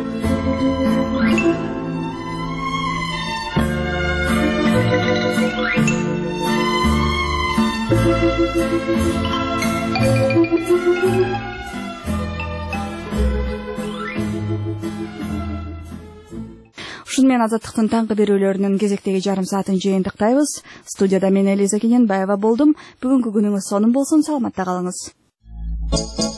Ушун менен Азаттыктын таңкы берүүлөрүнүн кезектеги жарым саатын жыйынтыктайбыз. Студияда мен Элиза Кененбаева болдум. Бүгүнкү күнүңүз сонун болсун, саламатта калыңыз.